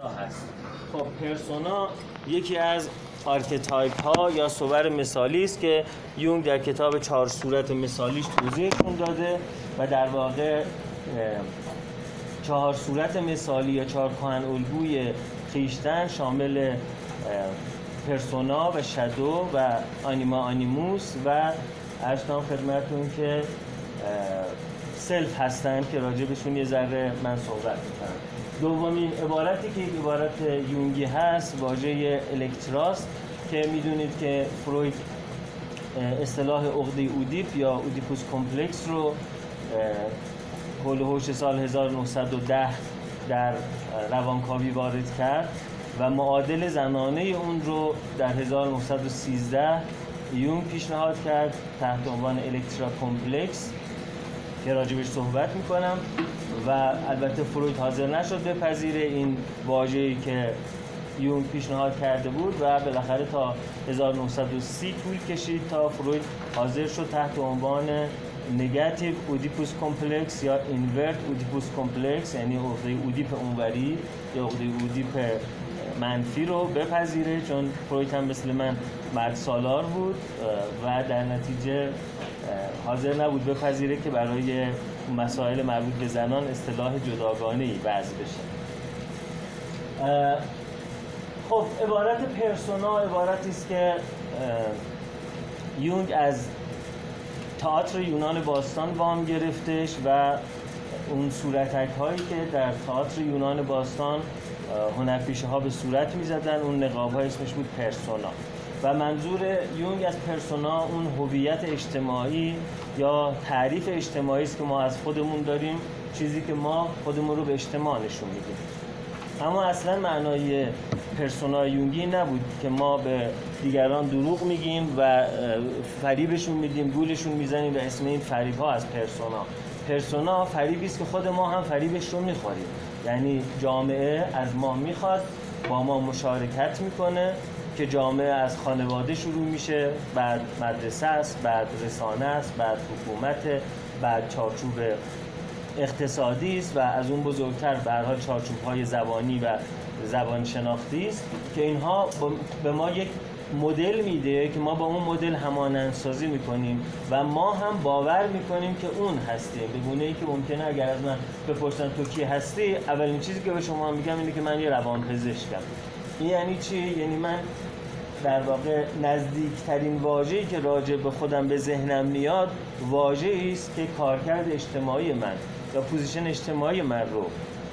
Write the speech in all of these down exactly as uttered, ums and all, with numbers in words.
هست. خب پرسونا یکی از آرکتایپ ها یا صور مثالی است که یونگ در کتاب چهار صورت مثالیش توضیحشون داده و در واقع چهار صورت مثالی یا چهار کهن الگوی خویشتن شامل پرسونا و شادو و آنیما آنیموس و عرض کنم خدمتتون که سلف هستن که راجبشون یه ذره من صحبت میکنم. دومین عبارتی که یک عبارت یونگی هست واژه الکتراست که میدونید که فروید اصطلاح عقده اودیپ یا اودیپوس کمپلکس رو حول و حوش سال هزار و نهصد و ده در روانکاوی وارد کرد و معادل زنانه اون رو در هزار و نهصد و سیزده یونگ پیشنهاد کرد تحت عنوان الکترا کمپلکس که راجبش صحبت میکنم و البته فروید حاضر نشد بپذیره این واژه‌ای که یونگ پیشنهاد کرده بود و بالاخره تا هزار و نهصد و سی طول کشید تا فروید حاضر شد تحت عنوان نگاتیو اودیپوس کمپلکس یا اینورت اودیپوس کمپلکس، یعنی عقده اودیپ اونوری یا عقده اودیپ منفی رو بپذیره، چون فروید هم مثل من مرد سالار بود و در نتیجه حاضر نبود بپذیره که برای مسائل مربوط به زنان اصطلاح جداگانه‌ای وضع بشه. خب عبارت پرسونا عبارتی است که یونگ از تئاتر یونان باستان وام گرفتش و اون صورتک هایی که در تئاتر یونان باستان هنرپیشه ها به صورت می زدن اون نقاب های اسمش بود پرسونا و منظور یونگ از پرسونا اون هویت اجتماعی یا تعریف اجتماعی است که ما از خودمون داریم، چیزی که ما خودمون رو به اجتماع نشون میدیم. اما اصلا معنای پرسونا یونگی نبود که ما به دیگران دروغ میگیم و فریبشون میدیم، گولشون میزنیم و اسم این فریب ها از پرسونا. پرسونا فریبی است که خود ما هم فریبش رو میخوریم، یعنی جامعه از ما میخواد با ما مشارکت میکنه که جامعه از خانواده شروع میشه، بعد مدرسه است، بعد رسانه است، بعد حکومت، بعد چارچوب اقتصادی است و از اون بزرگتر به هر حال چارچوب‌های زبانی و زبان شناختی است که اینها به ما یک مدل میده که ما با اون مدل همانندسازی میکنیم و ما هم باور میکنیم که اون هستیم، به گونه‌ای که ممکنه اگر از من بپرسن تو کی هستی، اولین چیزی که به شما میگم اینه که من یه روانپزشکم. این یعنی چی؟ یعنی من در واقع نزدیکترین واژه‌ای که راجع به خودم به ذهنم میاد واژه‌ای است که کارکرد اجتماعی من یا پوزیشن اجتماعی من رو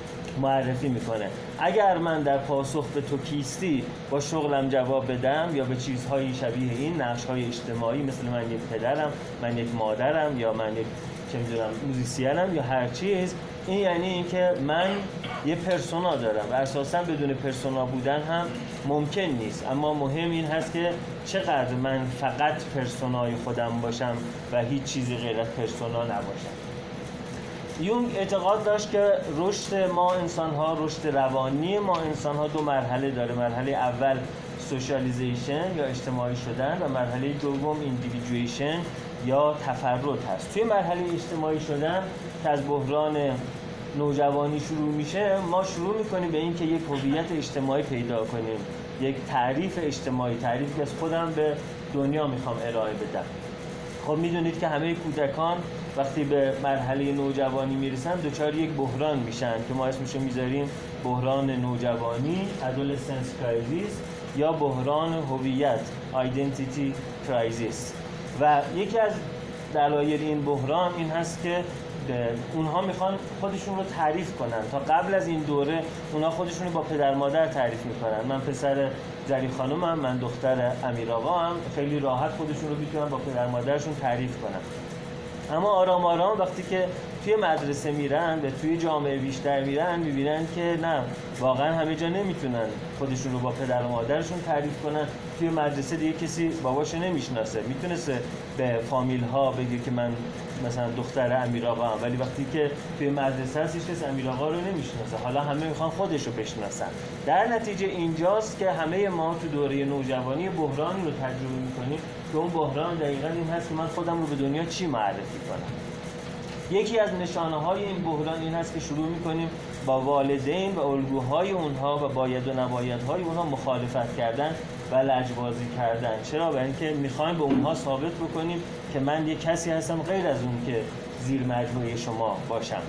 معرفی میکنه. اگر من در پاسخ به تو کیستی با شغلم جواب بدم یا به چیزهای شبیه این نقش‌های اجتماعی مثل من یک پدرم، من یک مادرم یا من یک چه می‌دونم موزیسینم یا هر چیز، این یعنی اینکه من یه پرسونا دارم و اساساً بدون پرسونا بودن هم ممکن نیست، اما مهم این هست که چقدر من فقط پرسونای خودم باشم و هیچ چیزی غیر از پرسونا نباشم. یونگ اعتقاد داشت که رشد ما انسان‌ها، رشد روانی ما انسان‌ها دو مرحله داره. مرحله اول سوشالیزیشن یا اجتماعی شدن و مرحله دوم ایندیویدویشن یا تفرد هست. توی مرحله اجتماعی شدن که از بحران نوجوانی شروع میشه، ما شروع میکنیم به این که یک هویت اجتماعی پیدا کنیم، یک تعریف اجتماعی، تعریفی که از خودم به دنیا میخوام ارائه بدم. خب میدونید که همه کودکان وقتی به مرحله نوجوانی میرسن دچار یک بحران میشن که ما اسمشو میذاریم بحران نوجوانی adolescence crisis یا بحران هویت identity crisis. و یکی از دلایل این بحران این هست که اونها میخوان خودشون رو تعریف کنن. تا قبل از این دوره اونها خودشون رو با پدر مادر تعریف میکنن. من پسر زری خانومم، من دختر امیر آقا هم، خیلی راحت خودشون رو میتونن با پدر مادرشون تعریف کنن. اما آرام آرام وقتی که توی مدرسه میرن و توی جامعه بیشتر میرن میبینن که نه، واقعا همه جا نمیتونن خودشون رو با پدر و مادرشون تعریف کنن. توی مدرسه دیگه کسی باباشو نمیشناسه، میتونسته به فامیل ها بگه که من مثلا دختر امیر آقا هم، ولی وقتی که توی مدرسه هست هیچ کس امیر آقا رو نمیشناسه. حالا همه میخوان خودش رو بشناسن. در نتیجه اینجاست که همه ما تو دوره نوجوانی بحرانی رو تجربه میکنیم که اون بحران دقیقاً این هست که من خودم رو به دنیا چی معرفی کنم. یکی از نشانه‌های این بحران این هست که شروع می‌کنیم با والدین و الگوهای اونها و باید و نبایدهای اونها مخالفت کردن و لجبازی کردن. چرا؟ برای اینکه میخوایم به اونها ثابت بکنیم که من یک کسی هستم غیر از اون که زیر مجموعه شما باشم.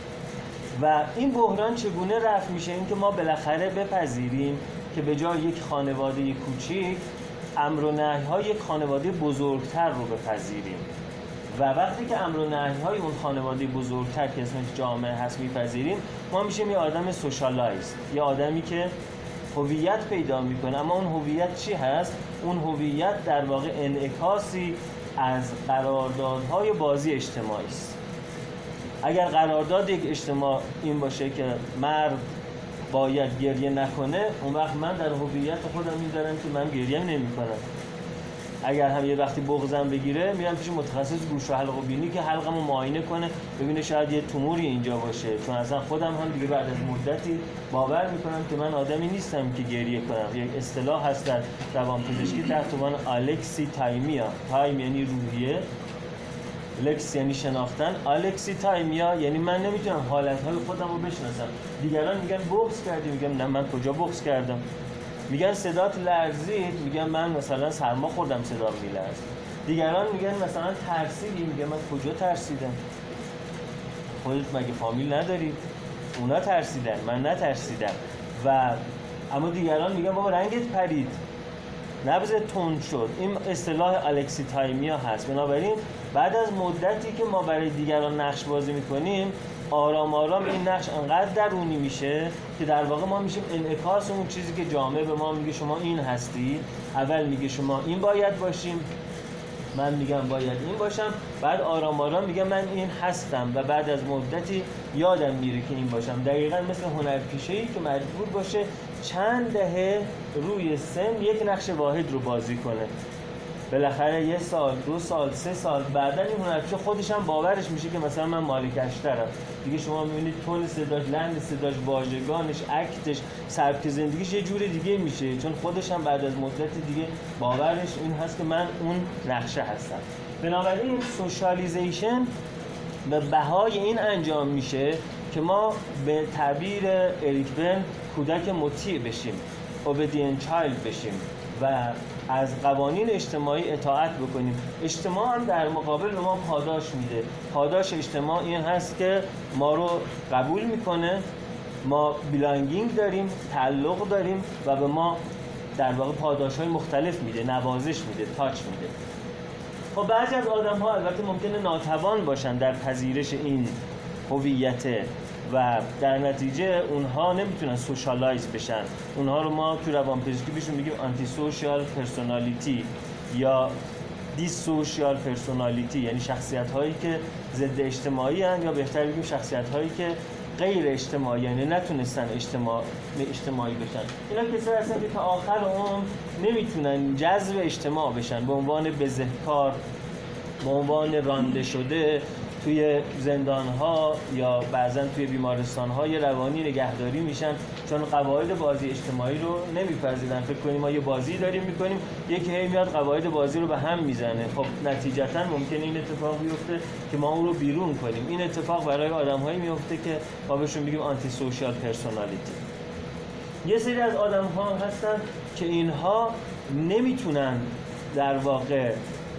و این بحران چگونه رفع میشه؟ این که ما بالاخره بپذیریم که به جای یک خانواده کوچیک، امر و نهی‌های یک خانواده بزرگتر رو بپذیریم. و وقتی که امر و نهی‌های اون خانواده بزرگتر که اسمش جامعه هست میپذیریم، ما میشیم یه آدم سوشالایزد، یه آدمی که هویت پیدا میکنه. اما اون هویت چی هست؟ اون هویت در واقع انعکاسی از قراردادهای بازی اجتماعی است. اگر قرارداد یک اجتماع این باشه که مرد باید گریه نکنه، اون وقت من در هویت خودم می‌دارم که من گریه نمی‌کنم. اگر هم یه وقتی بغضم بگیره، میرم پیش متخصص گوش و حلق و بینی که حلقمو معاینه کنه ببینه شاید یه توموری اینجا باشه، چون اصلا خودم هم دیگه بعد از مدتی باور میکنم که من آدمی نیستم که گریه کنم. یک اصطلاح هست در روانپزشکی تحت عنوان الکسیتایمیا. تایم یعنی روحیه، لکس یعنی شناختن، الکسیتایمیا یعنی من نمیتونم حالتهای خودم رو بشناسم. دیگران میگن بغض کردی، میگم نه من کجا بغض کردم. میگن صدات لرزید، میگم من مثلا سرما خوردم صدا میلرزید. دیگران میگن مثلا ترسیدی، میگم من کجا ترسیدم. خودت مگه فامیل نداری؟ اونا ترسیدن، من نترسیدم. و اما دیگران میگن بابا رنگت پرید، نبض تند شد. این اصطلاح الکسیتایمیا هست. بنابراین بعد از مدتی که ما برای دیگران نقش بازی میکنیم، آرام آرام این نقش انقدر درونی میشه که در واقع ما میشیم انعکاس اون چیزی که جامعه به ما میگه شما این هستی. اول میگه شما این باید باشیم، من میگم باید این باشم، بعد آرام آرام میگم من این هستم و بعد از مدتی یادم میره که این باشم. دقیقاً مثل هنرپیشه‌ای که مجبور باشه چند دهه روی سن یک نقش واحد رو بازی کنه. بالاخره یه سال، دو سال، سه سال بعدن این هنرپیشه خودش هم باورش میشه که مثلا من مالک اشترم. دیگه شما میبینید تون صداش، لحن صداش، واژگانش، اکتش، سبک زندگیش یه جور دیگه میشه، چون خودش هم بعد از مدت دیگه باورش این هست که من اون نقشه هستم. بنابراین سوشالیزیشن به بهای این انجام میشه که ما به تعبیر اریک برن کودک مطیع بشیم، obedient child بشیم و از قوانین اجتماعی اطاعت بکنیم. اجتماع هم در مقابل به ما پاداش میده. پاداش اجتماع این هست که ما رو قبول میکنه، ما بیلانگینگ داریم، تعلق داریم و به ما در واقع پاداش‌های مختلف میده، نوازش میده، تاچ میده. خب بعضی از آدم‌ها البته ممکنه ناتوان باشن در پذیرش این هویت و در نتیجه اونها نمیتونن سوشالایز بشن. اونها رو ما تو روانپزشکی بهشون میگیم آنتی سوشال پرسونالیتی یا دیس سوشال پرسونالیتی، یعنی شخصیت هایی که ضد اجتماعی هستند یا بهتر بگیم شخصیت هایی که غیر اجتماعی، یعنی نتونستن اجتماع اجتماعی بشن. اینا کسایی هستن که تا آخر عمر نمیتونن جذب اجتماع بشن، به عنوان بزهکار، به عنوان رانده شده توی زندان‌ها یا بعضاً توی بیمارستان‌های روانی نگهداری میشن، چون قواعد بازی اجتماعی رو نمی‌پذیرن. فکر کنیم ما یه بازی داریم می‌کنیم، یکی هی میاد قواعد بازی رو به هم میزنه. خب نتیجتاً ممکنه این اتفاق بیفته که ما اون رو بیرون کنیم. این اتفاق برای آدم‌هایی میفته که ما بهشون میگیم آنتی سوشال پرسونالیتی. یه سری از آدم‌ها هستن که اینها نمیتونن در واقع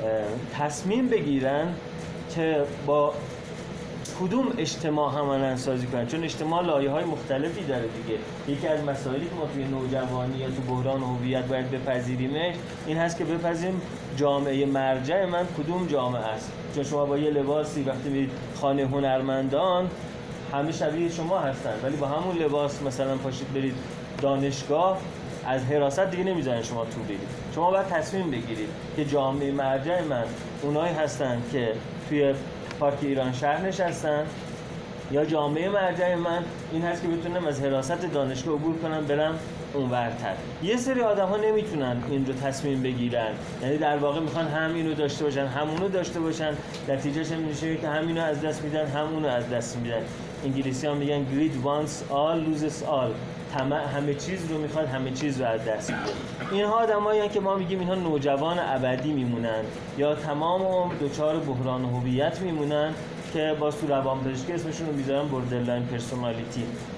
تصمیم بگیرن که با کدوم اجتماع همانند سازی کنن، چون اجتماع لایه‌های مختلفی داره دیگه. یکی از مسائلی که ما توی نوجوانی یا تو بحران هویت باید بپذیریمش این هست که بپذیریم جامعه مرجع من کدوم جامعه است. چون شما با یه لباسی وقتی میرید خانه هنرمندان همه شبیه شما هستن، ولی با همون لباس مثلا پاشید برید دانشگاه، از حراست دیگه نمیذارن شما تو برید. شما باید تصمیم بگیرید که جامعه مرجع من اونایی هستن که توی پارک ایران شهر نشستن یا جامعه مرجع من این هست که بتونم از حراست دانشگاه عبور کنم برم اونورتر. یه سری آدم ها نمیتونن این رو تصمیم بگیرن، یعنی در واقع میخوان هم اینو داشته باشن هم اونو داشته باشن، نتیجهش این میشه که هم اینو از دست میدن هم اونو از دست میدن. انگلیسی ها میگن greed wants all loses all، طمع همه چیز رو میخواد همه چیز رو از دست میده. اینها آدمایی هستن که ما میگیم اینها نوجوان ابدی میمونن یا تمام عمر دچار بحران هویت میمونن که با تو روانپزشکی اسمشون رو میذارن بوردرلاین پرسونالیتی.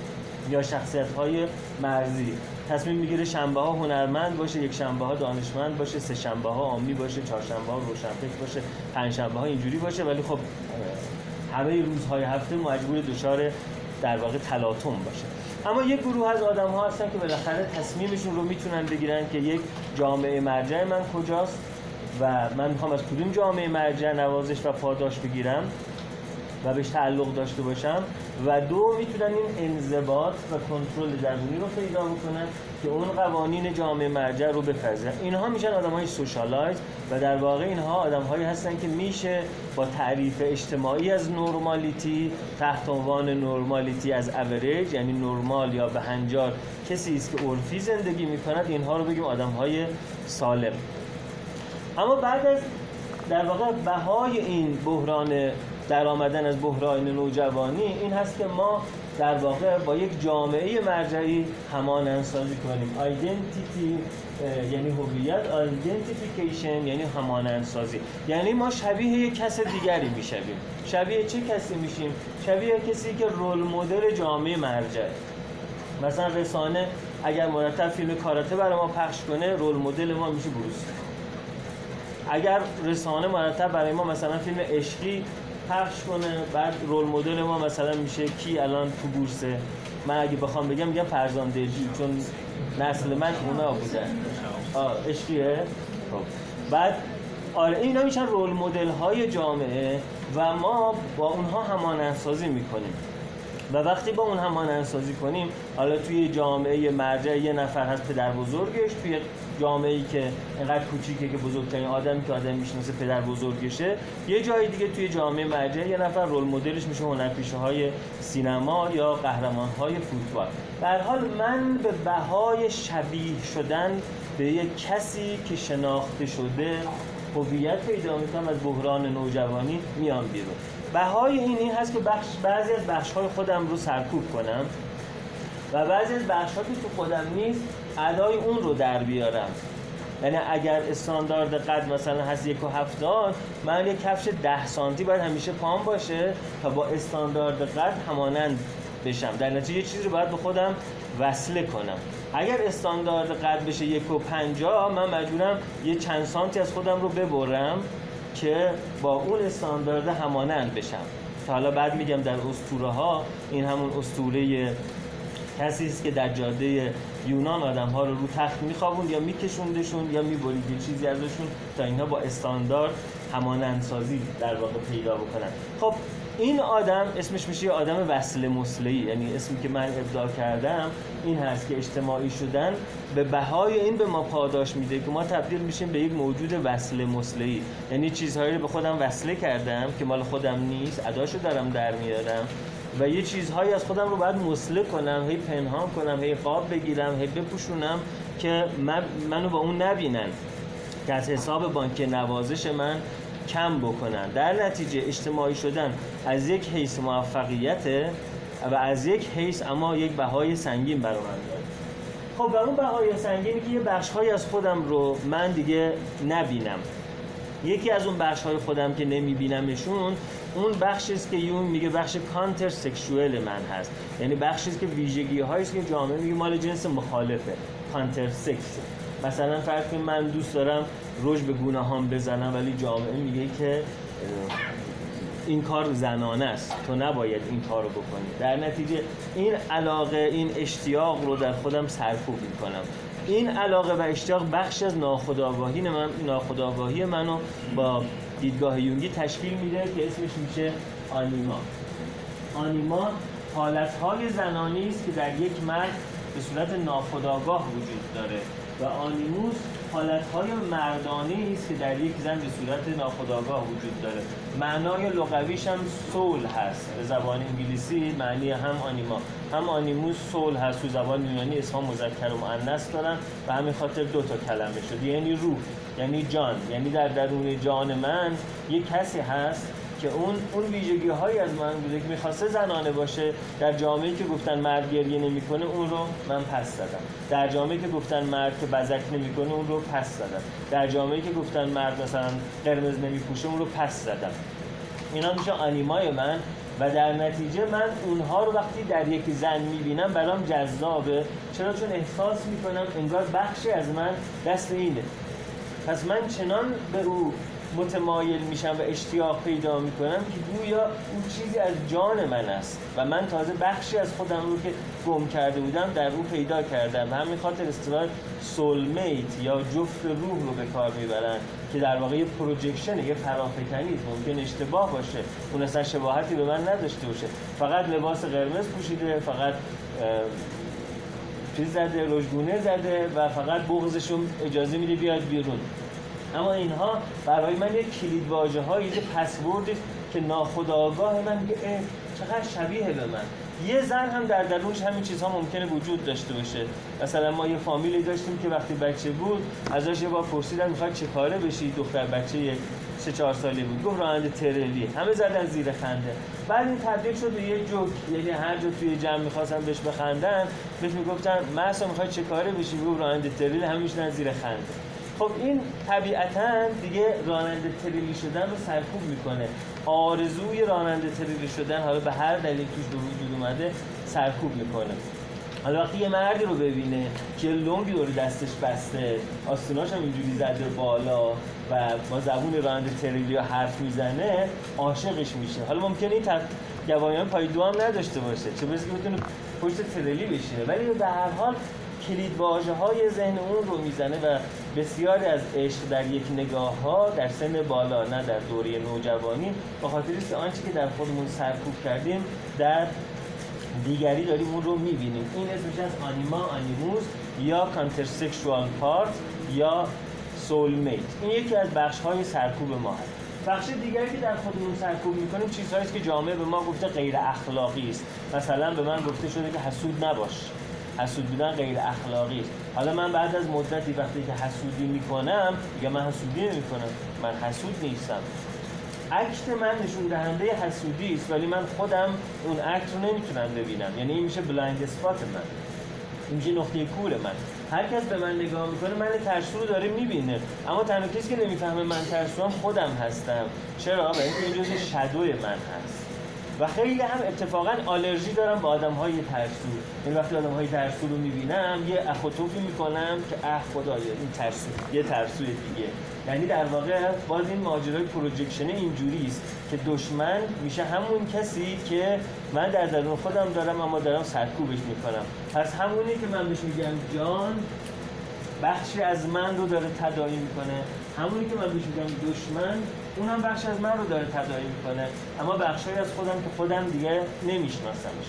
یا شخصیت‌های مرزی. تصمیم میگیره شنبه ها هنرمند باشه، یک شنبه ها دانشمند باشه، سه شنبه ها عامی باشه، چهار شنبه ها روشنفکر باشه، پنج شنبه ها اینجوری باشه، ولی خب همه روزهای هفته مجبور دچار در واقع تلاطم باشه. اما یک گروه از آدم ها هستن که بالاخره تصمیمشون رو میتونن بگیرن که یک جامعه مرجع من کجاست و من میخوام از کدوم جامعه مرجع نوازش و پاداش بگیرم و بهش تعلق داشته باشم، و دو میتونن این انضباط و کنترل درونی رو پیدا بکنن که اون قوانین جامعه مرجع رو بپذیرن. اینها میشن آدم‌های سوشالایز و در واقع اینها آدم‌هایی هستن که میشه با تعریف اجتماعی از نورمالیتی تحت عنوان نورمالیتی از اوریج، یعنی نرمال یا به هنجار کسی است که عرفی زندگی میکند، اینها رو بگیم آدم‌های سالم. اما بعد از در واقع بهای این بحران در آمدن از بحران نوجوانی این هست که ما در واقع با یک جامعه مرجعی همانندسازی کنیم. آیدنتیتی یعنی هویت، آیدنتیفیکیشن یعنی همانندسازی، یعنی ما شبیه یک کس دیگری میشویم. شبیه چه کسی میشیم؟ شبیه کسی که رول مدل جامعه مرجع. مثلا رسانه اگر مرتب فیلم کاراته برای ما پخش کنه، رول مدل ما میشه بروس. اگر رسانه مرتب برای ما مثلا فیلم عشقی پخش کنه، بعد رول مدل ما مثلا میشه کی الان تو بورسه؟ من اگه بخوام بگم میگم فرزانده جی، چون نسل من اونا بودن. آه عشقیه. خب بعد آره اینا میشن رول مدل های جامعه و ما با اونها همانندسازی میکنیم. و وقتی با اون همانندسازی کنیم، حالا توی جامعه مرجع یه نفر هست پدر بزرگش، توی جامعه‌ای که اینقدر کوچیکه که بزرگترین آدمی که آدم میشناسه پدر بزرگشه، یه جای دیگه توی جامعه مرجع یه نفر رول مدلش میشه هنرپیشه‌های سینما یا قهرمان‌های فوتبال. به هر حال من به بهای شبیه شدن به یک کسی که شناخته شده هویت پیدا میکنم، از بحران نوجوانی میام بیرون. بهای این این هست که بخش بعضی از بخش‌های خودم رو سرکوب کنم و بعضی از بخش‌ها که تو خودم نیست ادای اون رو در بیارم. یعنی اگر استاندارد قد مثلا هست یک و هفتاد، من یک کفش ده سانتی باید همیشه پام باشه تا با استاندارد قد همانند بشم. در نتیجه یه چیزی رو باید به خودم وصله کنم. اگر استاندارد قد بشه یک و پنجاه، من مجبورم یه چند سانتی از خودم رو ببرم که با اون استاندارد همانند بشم. تا حالا بعد میگم در اسطوره ها این همون اسطوره کسی است که در جاده یونان آدم ها رو رو تخت میخوابوند یا میکشوندشون یا میبرید یه چیزی ازشون تا اینها با استاندارد همانندسازی در واقع پیدا بکنن. خب این آدم اسمش میشه آدم وصله مسله‌ای، یعنی اسمی که من ابداع کردم این هست که اجتماعی شدن به بهای این به ما پاداش میده که ما تبدیل میشیم به یک موجود وصله مسله‌ای، یعنی چیزهایی رو به خودم وصله کردم که مال خودم نیست، اداشو دارم در میارم و یه چیزهایی از خودم رو باید مسله کنم، هی پنهان کنم، هی قاب بگیرم، هی بپوشونم که من منو با اون نبینن، که از حساب بانک نوازش من کم بکنن. در نتیجه اجتماعی شدن از یک حیث موفقیته و از یک حیث اما یک بهای سنگین برای من داره. خب و اون بهای سنگینی که یه بخش‌هایی از خودم رو من دیگه نبینم. یکی از اون بخش‌های خودم که نمیبینمشون اون بخشی است که یون میگه بخش کانتر سکشوال من هست، یعنی بخشی است که ویژگی‌هایی است که جامعه میگه مال جنس مخالفه، کانتر سکس. مثلا فرض کنید من دوست دارم رژ به گونه‌هام بزنم ولی جامعه میگه که این کار زنانه است، تو نباید این کارو بکنی. در نتیجه این علاقه، این اشتیاق رو در خودم سرکوب میکنم. این علاقه و اشتیاق بخش از ناخودآگاهی من ناخودآگاهی منو با دیدگاه یونگی تشکیل میده که اسمش میشه آنیما. آنیما حالتهای زنانی است که در یک مرد به صورت ناخودآگاه وجود داره و آنیموس حالتهای مردانه است که در یک زن به صورت ناخودآگاه وجود داره. معنای لغویش هم سول هست، به زبان انگلیسی معنی هم آنیما هم آنیموس سول هست، تو زبان یونانی اسمها مذکر و مؤنث دارن و همین خاطر دو تا کلمه شد، یعنی روح، یعنی جان، یعنی در درون جان من یک کسی هست که اون اون ویژگی‌هایی از من بوده که می‌خواسته زنانه باشه. در جامعه‌ای که گفتن مرد گریه نمی‌کنه اون رو من پس زدم. در جامعه‌ای که گفتن مرد که بزک نمی‌کنه اون رو پس زدم. در جامعه‌ای که گفتن مرد مثلا قرمز نمی‌پوشه اون رو پس زدم. اینا میشه آنیمای من و در نتیجه من اونها رو وقتی در یک زن میبینم برام جذابه. چرا؟ چون احساس میکنم انگار بخشی از من دست اینه. پس من چنان به او متمایل میشم و اشتیاق پیدا میکنم که گویا اون چیزی از جان من است و من تازه بخشی از خودم رو که گم کرده بودم در او پیدا کردم. و همین خاطر اصطلاح سولمیت یا جفت روح رو به کار میبرن که در واقع یه پروجکشن، یه فرافکنی است. ممکن اشتباه باشه، اون اصلا شباهتی به من نداشته باشه، فقط لباس قرمز پوشیده، فقط چیز زده، رژگونه زده و فقط بغضشون اجازه میده بیاد بیرون. اما اینها برای من یک کلید واژه هایی، یک پسوردی که ناخودآگاه من میگه چقدر شبیه به من. یه زن هم در درونش همین چیزها ممکنه وجود داشته باشه. مثلا ما یه فامیلی داشتیم که وقتی بچه بود ازش یه بار پرسیدن میخواد چه کاره بشی، دختر بچه سه چهار ساله بود، گفت راننده تریلی. همه زدن زیر خنده. بعد این تبدیل شد به یه جوک، یعنی هر جا توی جمع میخواستن بهش بخندن بهش میگفتن محسا میخواد چه کاره بشی، گفت راننده تریلی، همه میشدن زیر خنده. خب این طبیعتاً دیگه راننده تریلی شدن رو سرکوب میکنه. آرزوی راننده تریلی شدن حالا به هر دلیل توش به وجود اومده سرکوب میکنه. حالا وقتی یه مردی رو ببینه که لنگی دور دستش بسته، آستیناش هم اینجوری زده بالا و با زبون راننده تریلی حرف میزنه، عاشقش میشه. حالا ممکنه این گواهیان پای دو هم نداشته باشه، چه برسه که بتونه پشت تریلی بشینه، ولی به هر حال کلید واژه‌های ذهن اون رو میزنه و بسیاری از عشق در یک نگاه ها در سن بالا، نه در دوره نوجوانی، به خاطر است آنچه که در خودمون سرکوب کردیم در دیگری داریم اون رو میبینیم. این اسمش از آنیما آنیموس یا کانترسکشوال پارت یا سولمیت. این یکی از بخش‌های سرکوب ما هست. بخش دیگری که در خودمون سرکوب میکنیم چیزهایی است که جامعه به ما گفته غیر اخلاقی است. مثلا به من گفته شده که حسود نباش، حسود بودن غیر اخلاقی است. حالا من بعد از مدتی وقتی که حسودی میکنم میگم من حسودی نمیکنم، من حسود نیستم. اکت من نشون دهنده حسودی است ولی من خودم اون اکت رو نمیتونم ببینم. یعنی این میشه بلایند اسپات من، این میشه نقطه کور من. هر کس به من نگاه میکنه من ترسو رو داره میبینه، اما تنها کسی که نمیفهمه من ترسوام خودم هستم. چرا؟ برای اینکه این جزء شادوی من هست. و خیلی هم اتفاقا آلرژی دارم با آدم‌های ترسو. یعنی وقتی آدم‌های ترسو رو می‌بینم یه اخوتوفی می‌کنم که اه خدایا این ترسو، یه ترسوی دیگه. یعنی در واقع باز این ماجرای پروجکشن اینجوری است که دشمن میشه همون کسی که من در درون خودم دارم اما دارم سرکوبش می‌کنم. پس همونی که من بهش میگم جان بخشی از من رو داره تداعی میکنه، همونی که من بهش میگم دشمن اون هم بخشی از من رو داره تداعی میکنه، اما بخشی از خودم که خودم دیگه نمیشناسمش.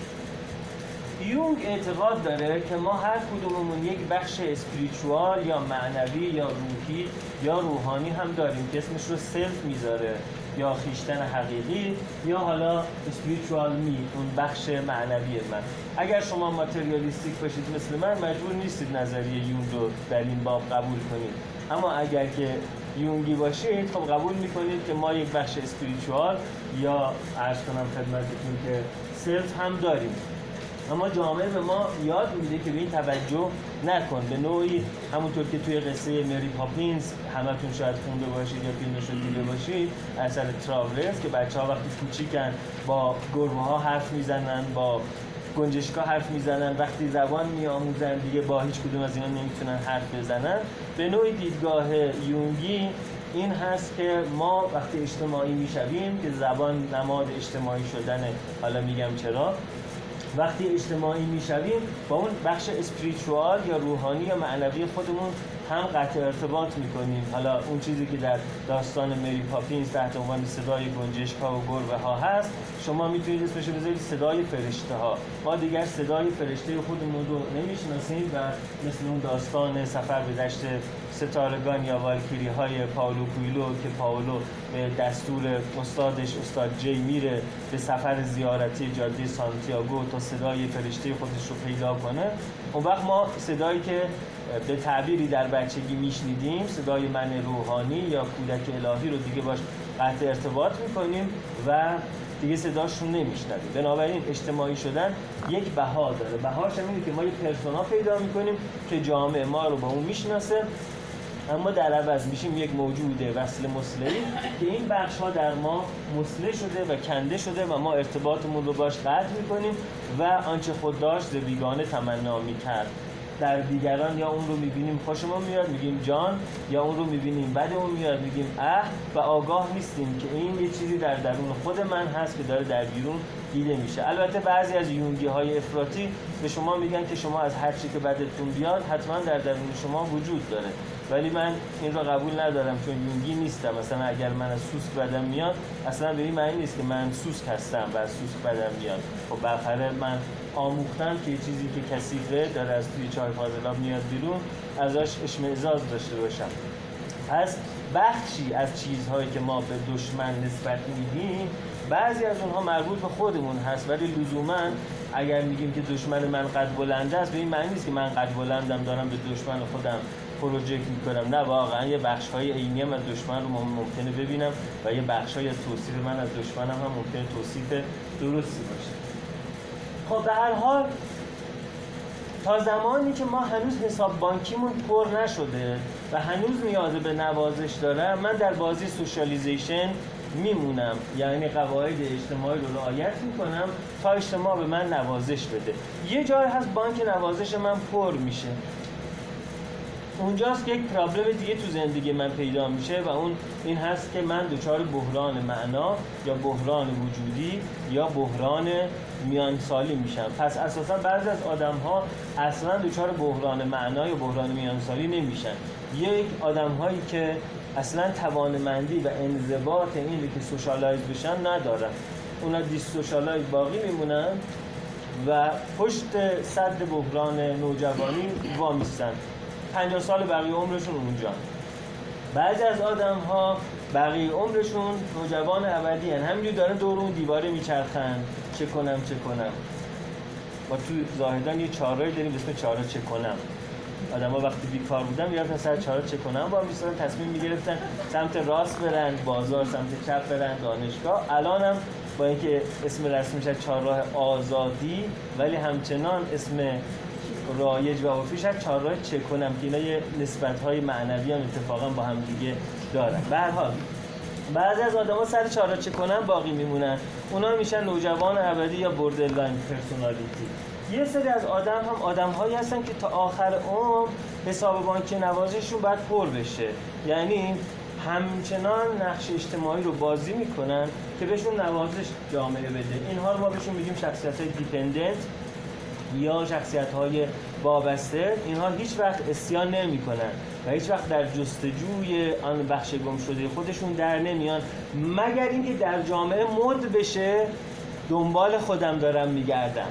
یونگ اعتقاد داره که ما هر کدوممون یک بخش اسپریچوال یا معنوی یا روحی یا روحانی هم داریم که اسمش رو سلف میذاره، یا خیشتن حقیقی یا حالا اسپریچوال می، اون بخش معنوی من. اگر شما ماتریالیستیک باشید مثل من مجبور نیستید نظریه یونگ رو در این باب قبول کنید، اما اگر که یونگی باشید خب قبول میکنید که ما یک بخش اسپریچوال یا عرض کنم خدمتتون که سلف هم داریم. اما جامعه به ما یاد میده که به این توجه نکن. به نوعی همونطور که توی قصه مری پاپینز همتون شاید خونده باشید یا فیلمش رو دیده باشید، اثر تراولرز، که بچه‌ها وقتی کوچیکن با گربه‌ها حرف میزنن، با گنجشک‌ها حرف میزنن، وقتی زبان میآموزن دیگه با هیچ کدوم از اینا نمیتونن حرف بزنن. به نوعی دیدگاه یونگی این هست که ما وقتی اجتماعی میشویم که زبان نماد اجتماعی شدنه، حالا میگم چرا، وقتی اجتماعی میشویم با اون بخش اسپریچوال یا روحانی یا معنوی خودمون هم قطع ارتباط میکنیم. حالا اون چیزی که در داستان مری پاپینز تحت عنوان صدای گنجشک‌ها و گربه ها هست، شما میتونید اسمش رو بذارید صدای فرشته ها. ما دیگر صدای فرشته خودمون رو نمیشناسیم و مثل اون داستان سفر به دشت ستارگان یا والکیری های پائولو کوئلو که پائولو به دستور استادش استاد جی میره به سفر زیارتی جاده سانتیاگو تا صدای فرشته خودش رو پیدا کنه. اون وقت ما صدایی که به تعبیری در بچگی میشنیدیم، صدای من روحانی یا کودک الهی رو دیگه باش قطع ارتباط میکنیم و دیگه صداش رو نمیشنویم. بنابراین اجتماعی شدن یک بها داره. بهاش هم اینه که ما یک پرسونا پیدا میکنیم که جامعه ما رو با اون میشناسه اما در عوض میشیم یک موجود وصل مصلحی که این بخش ها در ما مصلح شده و کنده شده و ما ارتباطمون رو باش قطع میکنیم و آنچه خود داشت ز بیگانه تمنا میکرد. در دیگران یا اون رو میبینیم خوشمون میاد میگیم جان، یا اون رو میبینیم بدمون میاد میگیم اه، و آگاه نیستیم که این یه چیزی در درون خود من هست که داره در بیرون دیده میشه. البته بعضی از یونگی های افراطی به شما میگن که شما از هر چی که بدتون بیاد حتما در درون شما وجود داره، ولی من این رو قبول ندارم چون یونگی نیستم. مثلا اگر من از سوسک بدم میاد اصلا به این معنی نیست که من سوسک هستم و از سوسک بدم میاد. خب بالاخره من آموختم که چیزی که کثیفه داره از توی چای فاضلاب میاد بیرون ازش اشمئزاز داشته باشم. پس بخشی از چیزهایی که ما به دشمن نسبت میدیم بعضی از اونها مربوط به خودمون هست، ولی لزوما اگر میگیم که دشمن من قد بلنده است به این معنی نیست که من قد بلندم دارم به دشمن خودم پروژکت میکنم. نه، واقعا یه بخش‌های عینی من از دشمن رو ممکنه ببینم و یه بخش‌های توصیف من از دشمنم هم ممکنه توصیف درستی باشه. خب به هر حال تا زمانی که ما هنوز حساب بانکیمون پر نشده و هنوز نیاز به نوازش دارم، من در بازی سوشالیزیشن میمونم، یعنی قواعد اجتماعی رو رعایت میکنم تا اجتماع به من نوازش بده. یه جای هست بانک نوازش من پر میشه، اونجاست که یک پرابلم دیگه تو زندگی من پیدا میشه و اون این هست که من دچار بحران معنا یا بحران وجودی یا بحران میانسالی میشم. پس اساسا بعضی از آدم‌ها اصلا دچار بحران معنا یا بحران میانسالی نمیشن. یک آدم‌هایی که اصلا توانمندی و انضباط این رو که سوشالایز بشن ندارن، اونا دیسوشالایز باقی میمونن و پشت سد بحران نوجوانی وامیستن. پنجاه سال بقیه عمرشون اونجا. بعضی از آدم ها بقیه عمرشون نوجوان ابدی هن، همینجور دارن دور اون دیواره میچرخن چه کنم چه کنم. ما تو زاهدان یه چهارراهی داریم به اسم چهارراه چه کنم. آدم ها وقتی بیکار بودن میرفتن سر چهارراه چه کنم با میستادن، تصمیم میگرفتن سمت راست برن بازار، سمت چپ برن دانشگاه. الان هم با اینکه اسم رسمیش چهارراه آزادی ولی همچنان اسم رایج و عرفیش از چهارراه چه کنم که اینا یه نسبت‌های معنوی هم اتفاقا با هم دیگه دارن. به هر حال بعضی از آدم‌ها سر چهارراه چه کنم باقی میمونن، اونا میشن نوجوان ابدی یا بوردرلاین پرسونالیتی. یه سری از آدم هم آدم‌هایی هستن که تا آخر عمر حساب بانکی نوازششون باید پر بشه، یعنی همچنان نقش اجتماعی رو بازی میکنن که بهشون نوازش جامعه بده. اینها رو ما بهشون میگیم شخصیت‌های دیپندنت یا شخصیت‌های وابسته. اینها هیچ وقت عصیان نمی‌کنن و هیچ وقت در جستجوی آن بخش گم شده خودشون در نمیان، مگر اینکه در جامعه مد بشه دنبال خودم دارم میگردم.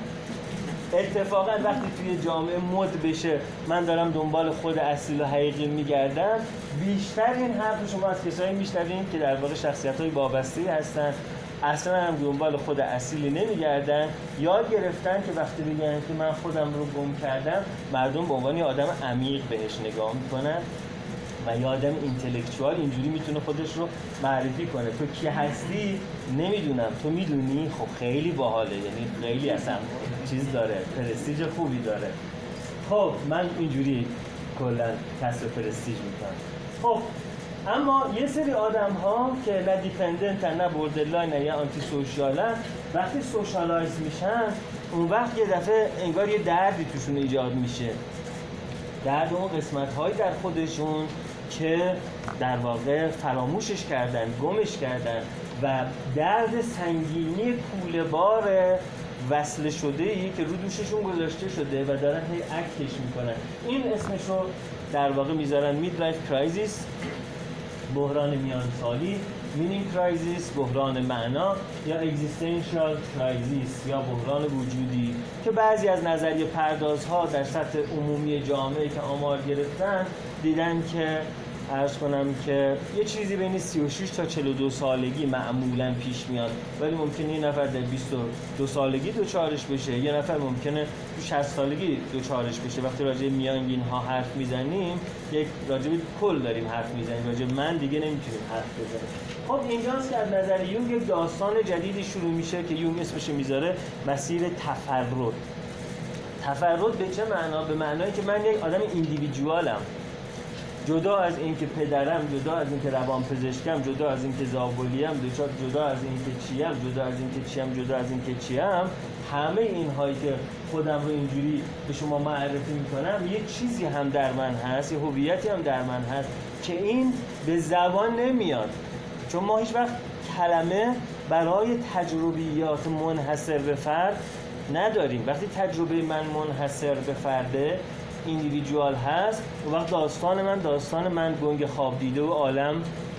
اتفاقا وقتی توی جامعه مد بشه من دارم دنبال خود اصیل و حقیقی میگردم، بیشتر این حرف شما از کسایی میشنوید که در واقع شخصیت‌های وابسته هستن، اصلا هم دنبال خود اصیلی نمیگردن. یاد گرفتن که وقتی میگن که من خودم رو گم کردم، مردم به عنوان یه آدم عمیق بهش نگاه میکنن و یه آدم اینتלקچوال اینجوری میتونه خودش رو معرفی کنه. تو کی هستی نمیدونم، تو میدونی؟ خب خیلی باحاله، یعنی خیلی اصلا چیز داره، پرستیژ خوبی داره. خب من اینجوری کلا کسب پرستیژ میکنم. خب اما یه سری آدم ها که نه دیپندنتن نه بوردرلاین نه یا آنتی سوشیالن، وقتی سوشالایز میشن اون وقت یه دفعه انگار یه دردی توشون ایجاد میشه، درد اون قسمت هایی در خودشون که در واقع فراموشش کردن، گمش کردن و درد سنگینی کوله بار وصل شده ای که رو دوششون گذاشته شده و دارن هی اکتش میکنن. این اسمش رو در واقع میذارن میدلایف کرایزیس، بحران میانسالی، مینینگ کرایزیس، بحران معنا، یا اگزیستانشال کرایزیس یا بحران وجودی، که بعضی از نظریه پردازها در سطح عمومی جامعه که آمار گرفتن دیدن که عرض کنم که یه چیزی بین سی و شش تا چهل و دو سالگی معمولاً پیش میاد، ولی ممکنه یه نفر در بیست و دو سالگی دوچارش بشه، یه نفر ممکنه تو شصت سالگی دوچارش بشه. وقتی راجع به میانگین ها حرف میزنیم یک راجع به کل داریم حرف میزنیم، راجع به من دیگه نمیتونیم حرف بزنیم. خب اینجاست که از نظر یونگ یک داستان جدیدی شروع میشه که یونگ اسمش میذاره مسیر تفرد. تفرد به چه معنا؟ به معنایی که من یک آدم ایندیویدوالم، جدا از اینکه پدرم، جدا از اینکه روانپزشکم، جدا از اینکه زابلیم، جدا از اینکه چیم، جدا از اینکه چیم، جدا از اینکه چیم، همه اینهایی که خودم رو اینجوری به شما معرفی میکنم یه چیزی هم در من هست، یه هویتی هم در من هست که این به زبان نمیاد، چون ما هیچ وقت کلمه برای تجربیات منحصر به فرد نداریم. وقتی تجربه من منحصر به فرده، ایندیویدوال هست، و وقت داستان من داستان من گنگ خواب دیده و عالم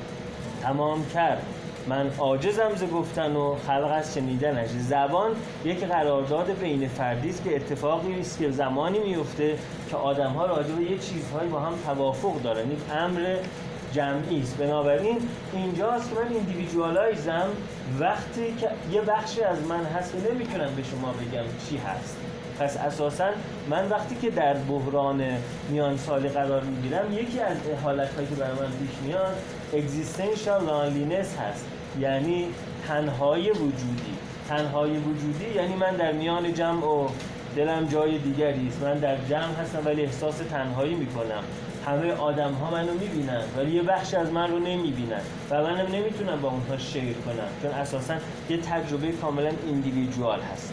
تمام کرد. من عاجزم ز گفتن و خلق از شنیدنش. زبان یک قرارداد بین فردی است که اتفاقی است که زمانی میفته که آدم‌ها راجع به یه چیزهایی با هم توافق دارن، یک امر جمعی است. بنابراین اینجاست که من ایندیویدوالایزم وقتی که یه بخشی از من هست که نمیتونم به شما بگم چی هست. پس اساساً من وقتی که در بحران میان سالی قرار میگیرم، یکی از حالت‌هایی که برای من پیش میاد اگزیستنشال لانلینس هست، یعنی تنهایی وجودی. تنهایی وجودی یعنی من در میان جمع و دلم جای دیگری است. من در جمع هستم ولی احساس تنهایی میکنم. همه آدم ها منو میبینن ولی یه بخش از من رو نمیبینن و منم نمیتونم با اونها شیر کنم، چون اساساً یه تجربه کاملا ایندیویدوال هست.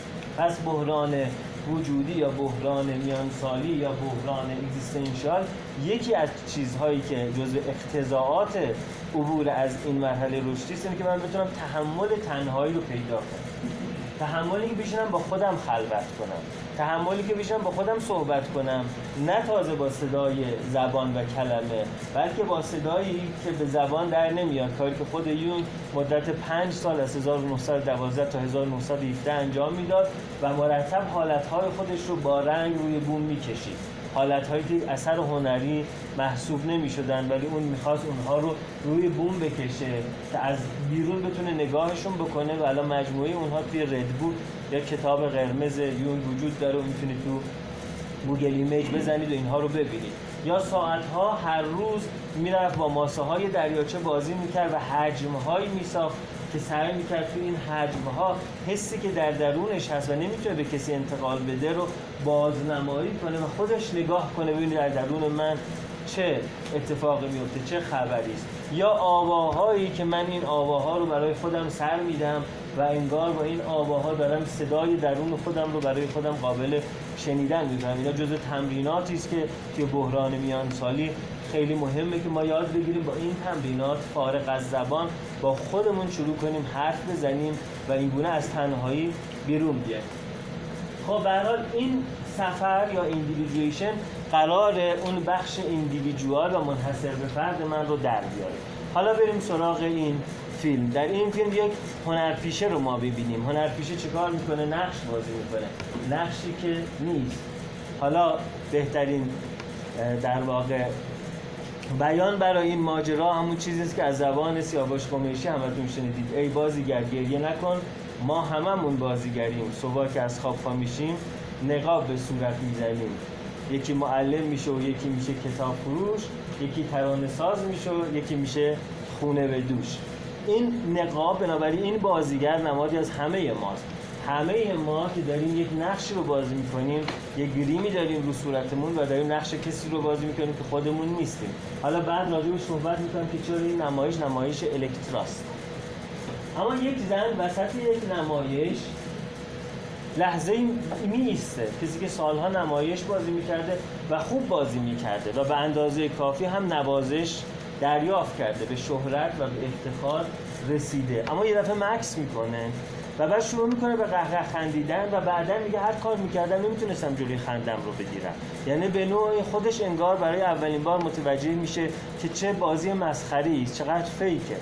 پس بحران وجودی یا بحران میانسالی یا بحران اگزیستنشال یکی از چیزهایی که جزء اقتضاعات عبور از این مرحله رشدی است، اینه که من بتونم تحمل تنهایی رو پیدا کنم، تحملی که بشینم با خودم خلوت کنم، تحملی که بشینم با خودم صحبت کنم، نه تازه با صدای زبان و کلمه، بلکه با صدایی که به زبان در نمیاد، کاری که خود یون مدت پنج سال از هزار و نهصد و دوازده تا هزار و نهصد و هفده انجام میداد و مرتب حالتهای خودش رو با رنگ روی بوم میکشید، حالتهایی که اثر هنری محسوب نمی شدن ولی اون میخواست اونها رو روی بوم بکشه که از بیرون بتونه نگاهشون بکنه و الان مجموعه اونها توی ردبول یا کتاب قرمز یونگ وجود داره و میتونید تو گوگل ایمیج بزنید و اینها رو ببینید. یا ساعتها هر روز میرفت با ماسه های دریاچه بازی میکرد و حجمهایی میساخت که سعی میکرد تو این حجمها حسی که در درونش هست و نمیتونه به کسی انتقال بده رو بازنمایی کنه و خودش نگاه کنه ببینید در درون من چه اتفاقی میفته، چه خبری است. یا آواهایی که من این آواها رو برای خودم سر میدم و انگار با این آواها دارم صدای درون خودم رو برای خودم قابل شنیدن میکنم. اینا جزء تمریناتی است که توی بحران میان سالی خیلی مهمه که ما یاد بگیریم با این تمرینات فارغ از زبان با خودمون شروع کنیم حرف بزنیم و اینگونه از تنهایی بیرون بیاییم. خب به هر حال این سفر یا ایندیویدویشن قرار اون بخش ایندیویدوال و منحصر به فرد من رو در بیاره. حالا بریم سراغ این فیلم. در این فیلم یک هنرپیشه رو ما ببینیم. هنرپیشه چیکار میکنه؟ نقش بازی میکنه، نقشی که نیست. حالا بهترین در واقع بیان برای این ماجرا همون چیزیست که از زبان سیاوش قمیشی همتون شنیدید: ای بازیگر گریه نکن، ما هممون بازیگریم، صبح که از خواب پا میشیم نقاب به صورت میزنیم، یکی معلم میشه و یکی میشه کتاب فروش، یکی ترانه ساز میشه و یکی میشه خونه به دوش. این نقاب بنابراین این بازیگر نمادی از همه ماست. همه ما که داریم یک نقشی رو بازی میکنیم، یک گریمی داریم رو صورتمون و داریم نقش کسی رو بازی میکنیم که خودمون نیستیم. حالا بعد راجع به صحبت میکنم که چرا این نمایش نمایش الکتراست. اما یک زن وسط یک نمایش لحظه می ایسته، کسی که سالها نمایش بازی میکرده و خوب بازی میکرده و به اندازه کافی هم نوازش دریافت کرده، به شهرت و به افتخار رسیده، اما یه دفعه مکس میکنه و بعد شروع میکنه به قهقه خندیدن و بعدن میگه هر کار میکردم نمیتونستم جلوی خندم رو بگیرم. یعنی به نوعی خودش انگار برای اولین بار متوجه میشه که چه بازی مسخری است، چقدر فیکه.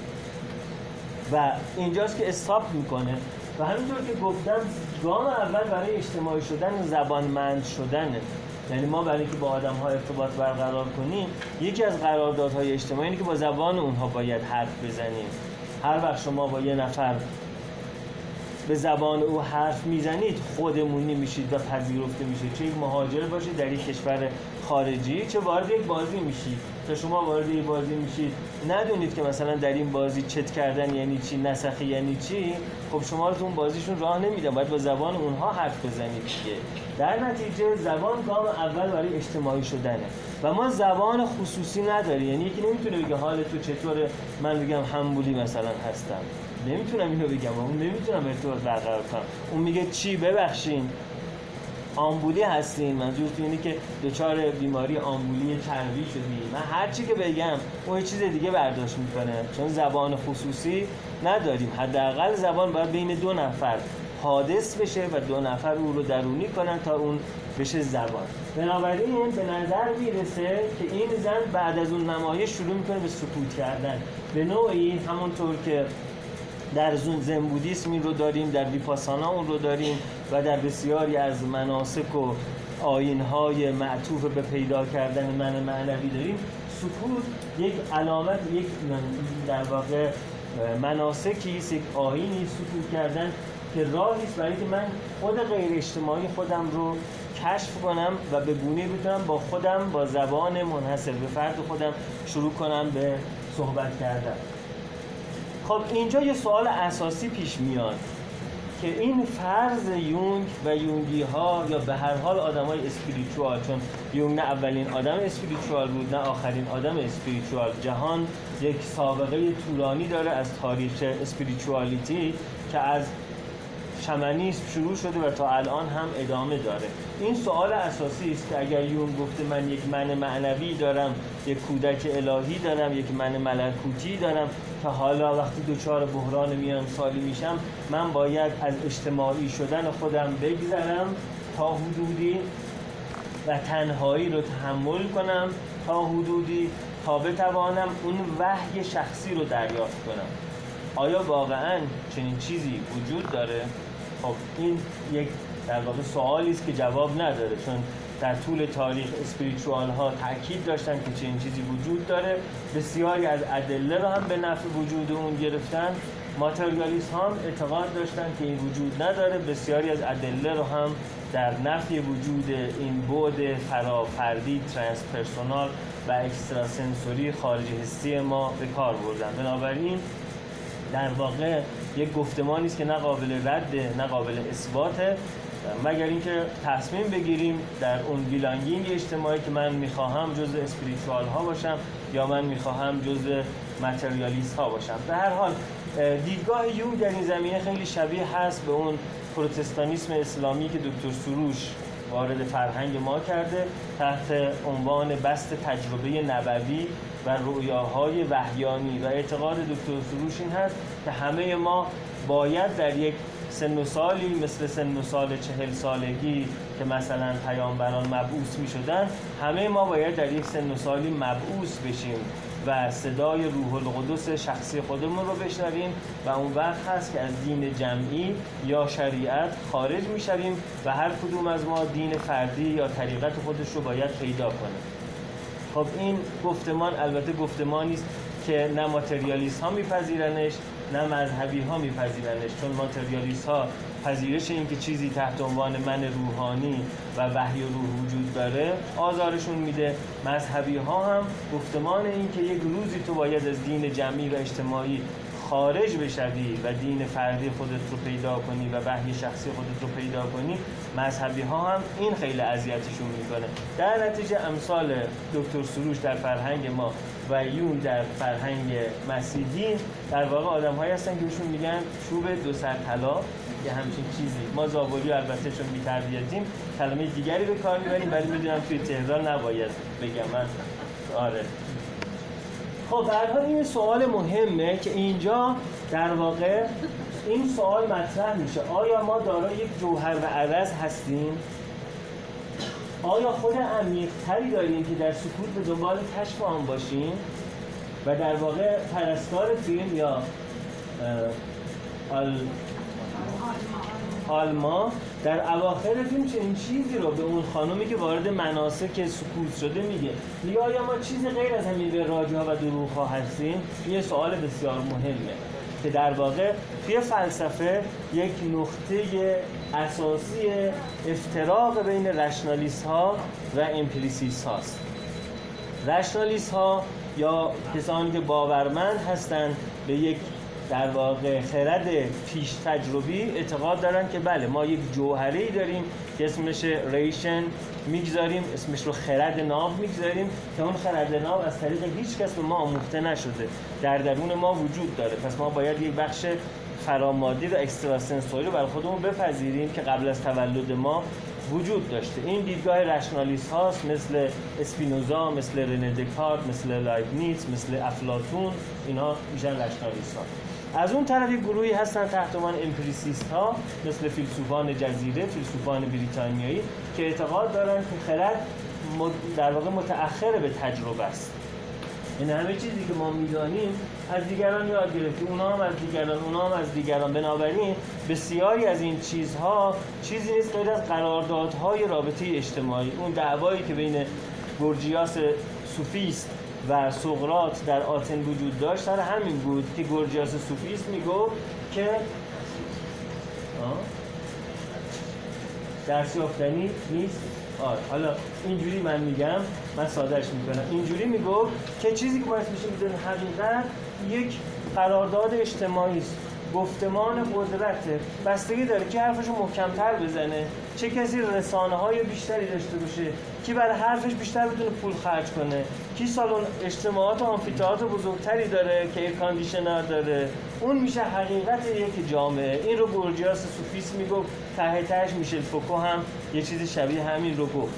و اینجاست که استاپ میکنه و همینطور که گفتم گام اول برای اجتماعی شدن زبانمند شدنه. یعنی ما برای اینکه با آدم‌ها ارتباط برقرار کنیم، یکی از قراردادهای اجتماعی اینه که با زبان اونها باید حرف بزنیم. هر وقت شما با یه نفر به زبان او حرف میزنید خودمونی میشید و پذیرفته میشید، چه یک مهاجر باشید در یک کشور خارجی، چه وارد یک بازی میشید. تا شما وارد یک بازی میشید ندونید که مثلا در این بازی چت کردن یعنی چی، نسخی یعنی چی، خب شما رو تو اون بازیشون راه نمیدن، باید با زبان اونها حرف بزنید دیگه. در نتیجه زبان گام اول برای اجتماعی شدنه و ما زبان خصوصی نداریم. یعنی یکی نمیتونه بگه حال تو چطوره، من بگم همبولی مثلا هستم، نمیتونم اینو بگم، اون نمیتونم ارتباط برقرار کنم. اون میگه چی؟ ببخشین آمبولی هستین، منظورتون اینه که دچار بیماری آمبولی چربی شدی. من هر چی که بگم اون یه چیز دیگه برداشت میکنه، چون زبان خصوصی نداریم. حداقل زبان باید بین دو نفر حادث بشه و دو نفر او رو درونی کنن تا اون بشه زبان. بنابراین به نظر میرسه که این زن بعد از اون نمایش شروع میکنه به سکوت کردن، به نوعی همونطور که در زن بودیسم این رو داریم، در ویپاسانا اون رو داریم و در بسیاری از مناسک و آیین‌های معطوف به پیدا کردن من معنوی داریم. سکوت یک علامت، یک در واقع مناسکی است، یک آیینی سکوت کردن که راهی است برای که من خود غیر اجتماعی خودم رو کشف کنم و به گونه‌ای بتونم با خودم با زبان منحصر به فرد خودم شروع کنم به صحبت کردن. خب اینجا یه سوال اساسی پیش میاد که این فرض یونگ و یونگی ها یا به هر حال آدمای اسپریچوال، چون یونگ نه اولین آدم اسپریچوال بود نه آخرین آدم اسپریچوال، جهان یک سابقه طولانی داره از تاریخ اسپریچوالیتی که از شمنیسم شروع شده و تا الان هم ادامه داره. این سوال اساسی است که اگر یونگ گفته من یک من معنوی دارم، یک کودک الهی دارم، یک من ملکوتی دارم که حالا وقتی دچار بحران میان سالی میشم من باید از اجتماعی شدن خودم بگذرم تا حدودی و تنهایی رو تحمل کنم تا حدودی تا بتوانم اون وحی شخصی رو دریافت کنم. آیا واقعاً چنین چیزی وجود داره؟ خب این یک در واقع سوالی است که جواب نداره، چون در طول تاریخ اسپریچوال ها تاکید داشتن که چنین چیزی وجود داره، بسیاری از ادله رو هم به نفع وجود اون گرفتن. ماتریالیست ها هم اعتقاد داشتن که این وجود نداره، بسیاری از ادله رو هم در نفی وجود این بعد فرافردی، ترانسپرسونال و اکستراسنسوری خارج حسی ما به کار بردن. بنابراین در واقع یک گفتمانی است که نه قابل رده نه قابل اثباته، مگر اینکه تصمیم بگیریم در اون بیلانگینگ اجتماعی که من میخواهم جزء اسپریچوال ها باشم یا من میخواهم جزء ماتریالیست ها باشم. به هر حال دیدگاه یونگ در این زمینه خیلی شبیه هست به اون پروتستانیسم اسلامی که دکتر سروش وارد فرهنگ ما کرده تحت عنوان بسط تجربه نبوی و رؤیاهای وحیانی. و اعتقاد دکتر سروش این هست که همه ما باید در یک سن و سالی مثل سن و سال چهل سالگی که مثلا پیامبران مبعوث می شدن، همه ما باید در یک سن و سالی مبعوث بشیم و صدای روح القدس شخصی خودمون رو بشنویم و اون وقت هست که از دین جمعی یا شریعت خارج می شویم و هر کدوم از ما دین فردی یا طریقت خودش رو باید پیدا کنه. خب این گفتمان البته گفتمانی است که نه ماتریالیست ها میپذیرنش نه مذهبی ها میپذیرنش، چون ماتریالیست ها پذیرش این که چیزی تحت عنوان من روحانی و وحی روح وجود داره آزارشون میده. مذهبی ها هم گفتمان این که یک روزی تو باید از دین جمعی و اجتماعی خارج بشوی و دین فردی خودت رو پیدا کنی و وحی شخصی خودت رو پیدا کنی، مذهبی ها هم این خیلی اذیتشون میکنه. در نتیجه امثال دکتر سروش در فرهنگ ما و یون در فرهنگ مسیحی در واقع آدم هایی هستن که بهشون میگن چوب دو سر طلا یه همچین چیزی. ما زابولی البته چون بی‌تربیتیم کلمه دیگری به کار میبریم، ولی میدونم توی تهران نباید بگم من. آره خب به هر حال این سوال مهمه که اینجا در واقع این سوال مطرح میشه: آیا ما دارای یک جوهر و عرض هستیم؟ آیا خود عمیق‌تری داریم که در سکوت به دنبال کشف آن باشیم و در واقع پرستار فیلم یا آل... آلما در اواخر فیلم چنین چیزی رو به اون خانومی که وارد مناسک سکوت شده میگه میگه آیا ما چیزی غیر از همین راج‌ها و دروغ‌ها هستیم؟ یه سوال بسیار مهمه. که در واقع توی فلسفه یک نقطه اساسی افتراق بین رشنالیست ها و امپریسیست هاست. رشنالیست ها یا کسانی که باورمند هستند به یک در واقع خرد پیش تجربی اعتقاد دارن که بله ما یک جوهره‌ای داریم که اسمش ریشن میگذاریم، اسمش رو خرد ناب میگذاریم که اون خرد ناب از طریق هیچ کس به ما آموخته نشده، در درون ما وجود داره. پس ما باید یک بخش فرامادی و اکستراسنسوری رو برای خودمون بپذیریم که قبل از تولد ما وجود داشته. این دیدگاه رشنالیست هاست، مثل اسپینوزا، مثل رنه دکارت، مثل لایبنیتس، مثل افلاطون، اینا میشن رشنالیست ها. از اون طرف یک گروهی هستن تحت عنوان امپریسیست ها، مثل فیلسوفان جزیره، فیلسوفان بریتانیایی که اعتقاد دارن که خرد در واقع متأخر به تجربه است. این همه چیزی که ما میدانیم از دیگران یاد گرفتیم، اونا هم از دیگران، اونا هم از دیگران. بنابراین بسیاری از این چیزها چیزی نیست غیر از قراردادهای رابطه اجتماعی. اون دعوایی که بین گورجیاس سوفیست و سقراط در آتن وجود داشت سر همین بود که گورجیاس سوفیست میگفت که درس یافتنی نیست. آره حالا اینجوری من میگم، من سادهش میکنم، اینجوری میگفت که چیزی که باعث میشه بدون حقیقت یک قرارداد اجتماعی است، گفتمان قدرته، بستگی داره که حرفشو محکمتر بزنه، چه کسی رسانه های بیشتری داشته باشه، کی برای حرفش بیشتر بتونه پول خرج کنه، کی سالن اجتماعات و آمفی‌تئاتر بزرگتری داره که ایر کاندیشنر داره، اون میشه حقیقت یک جامعه. این رو گورجیاس سوفیست میگفت، ته تهش میشل فوکو هم یه چیزی شبیه همین رو گفت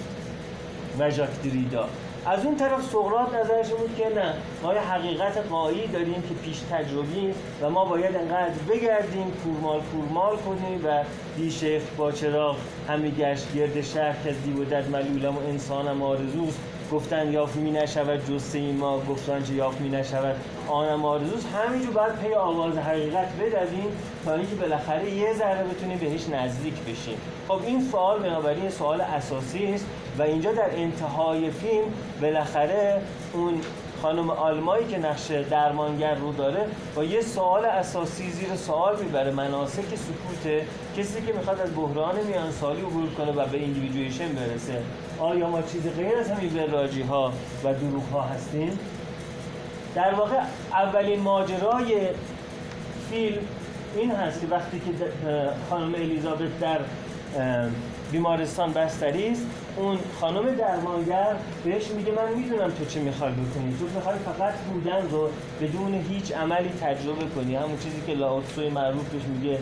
و ژاک دریدا. از اون طرف سقراط نظرش بود که نه، ما یه حقیقت غایی داریم که پیش تجربی و ما باید انقدر بگردیم کورمال کورمال کنیم و دی شیخ با چراغ همی گشت گرد شهر که از دیودت ملولم و انسانم آرزوست، گفتن یافت می نشود جسته ای ما، گفتن چه یافت می نشود آنم آرزوست. همینجور باید پی آواز حقیقت بدویم تا اینکه بالاخره یه ذره بتونیم بهش نزدیک بشیم. خب این سوال بنابراین سوال اساسی است و اینجا در انتهای فیلم بالاخره اون خانم آلمایی که نقش درمانگر رو داره با یه سوال اساسی زیر سوال میبره، مناسک سکوته. کسی که میخواد از بحران میانسالی عبور کنه و به ایندیویدویشن برسه، آیا ما چیز غیر از همین وراجی ها و دروغ ها هستیم؟ در واقع اولین ماجرای فیلم این هست که وقتی که خانم الیزابت در بیمارستان بستری است، اون خانم درمانگر بهش میگه من میدونم تو چه میخوای بکنی، تو میخوای فقط بودن رو بدون هیچ عملی تجربه کنی، همون چیزی که لاوتسوی معروف بهش میگه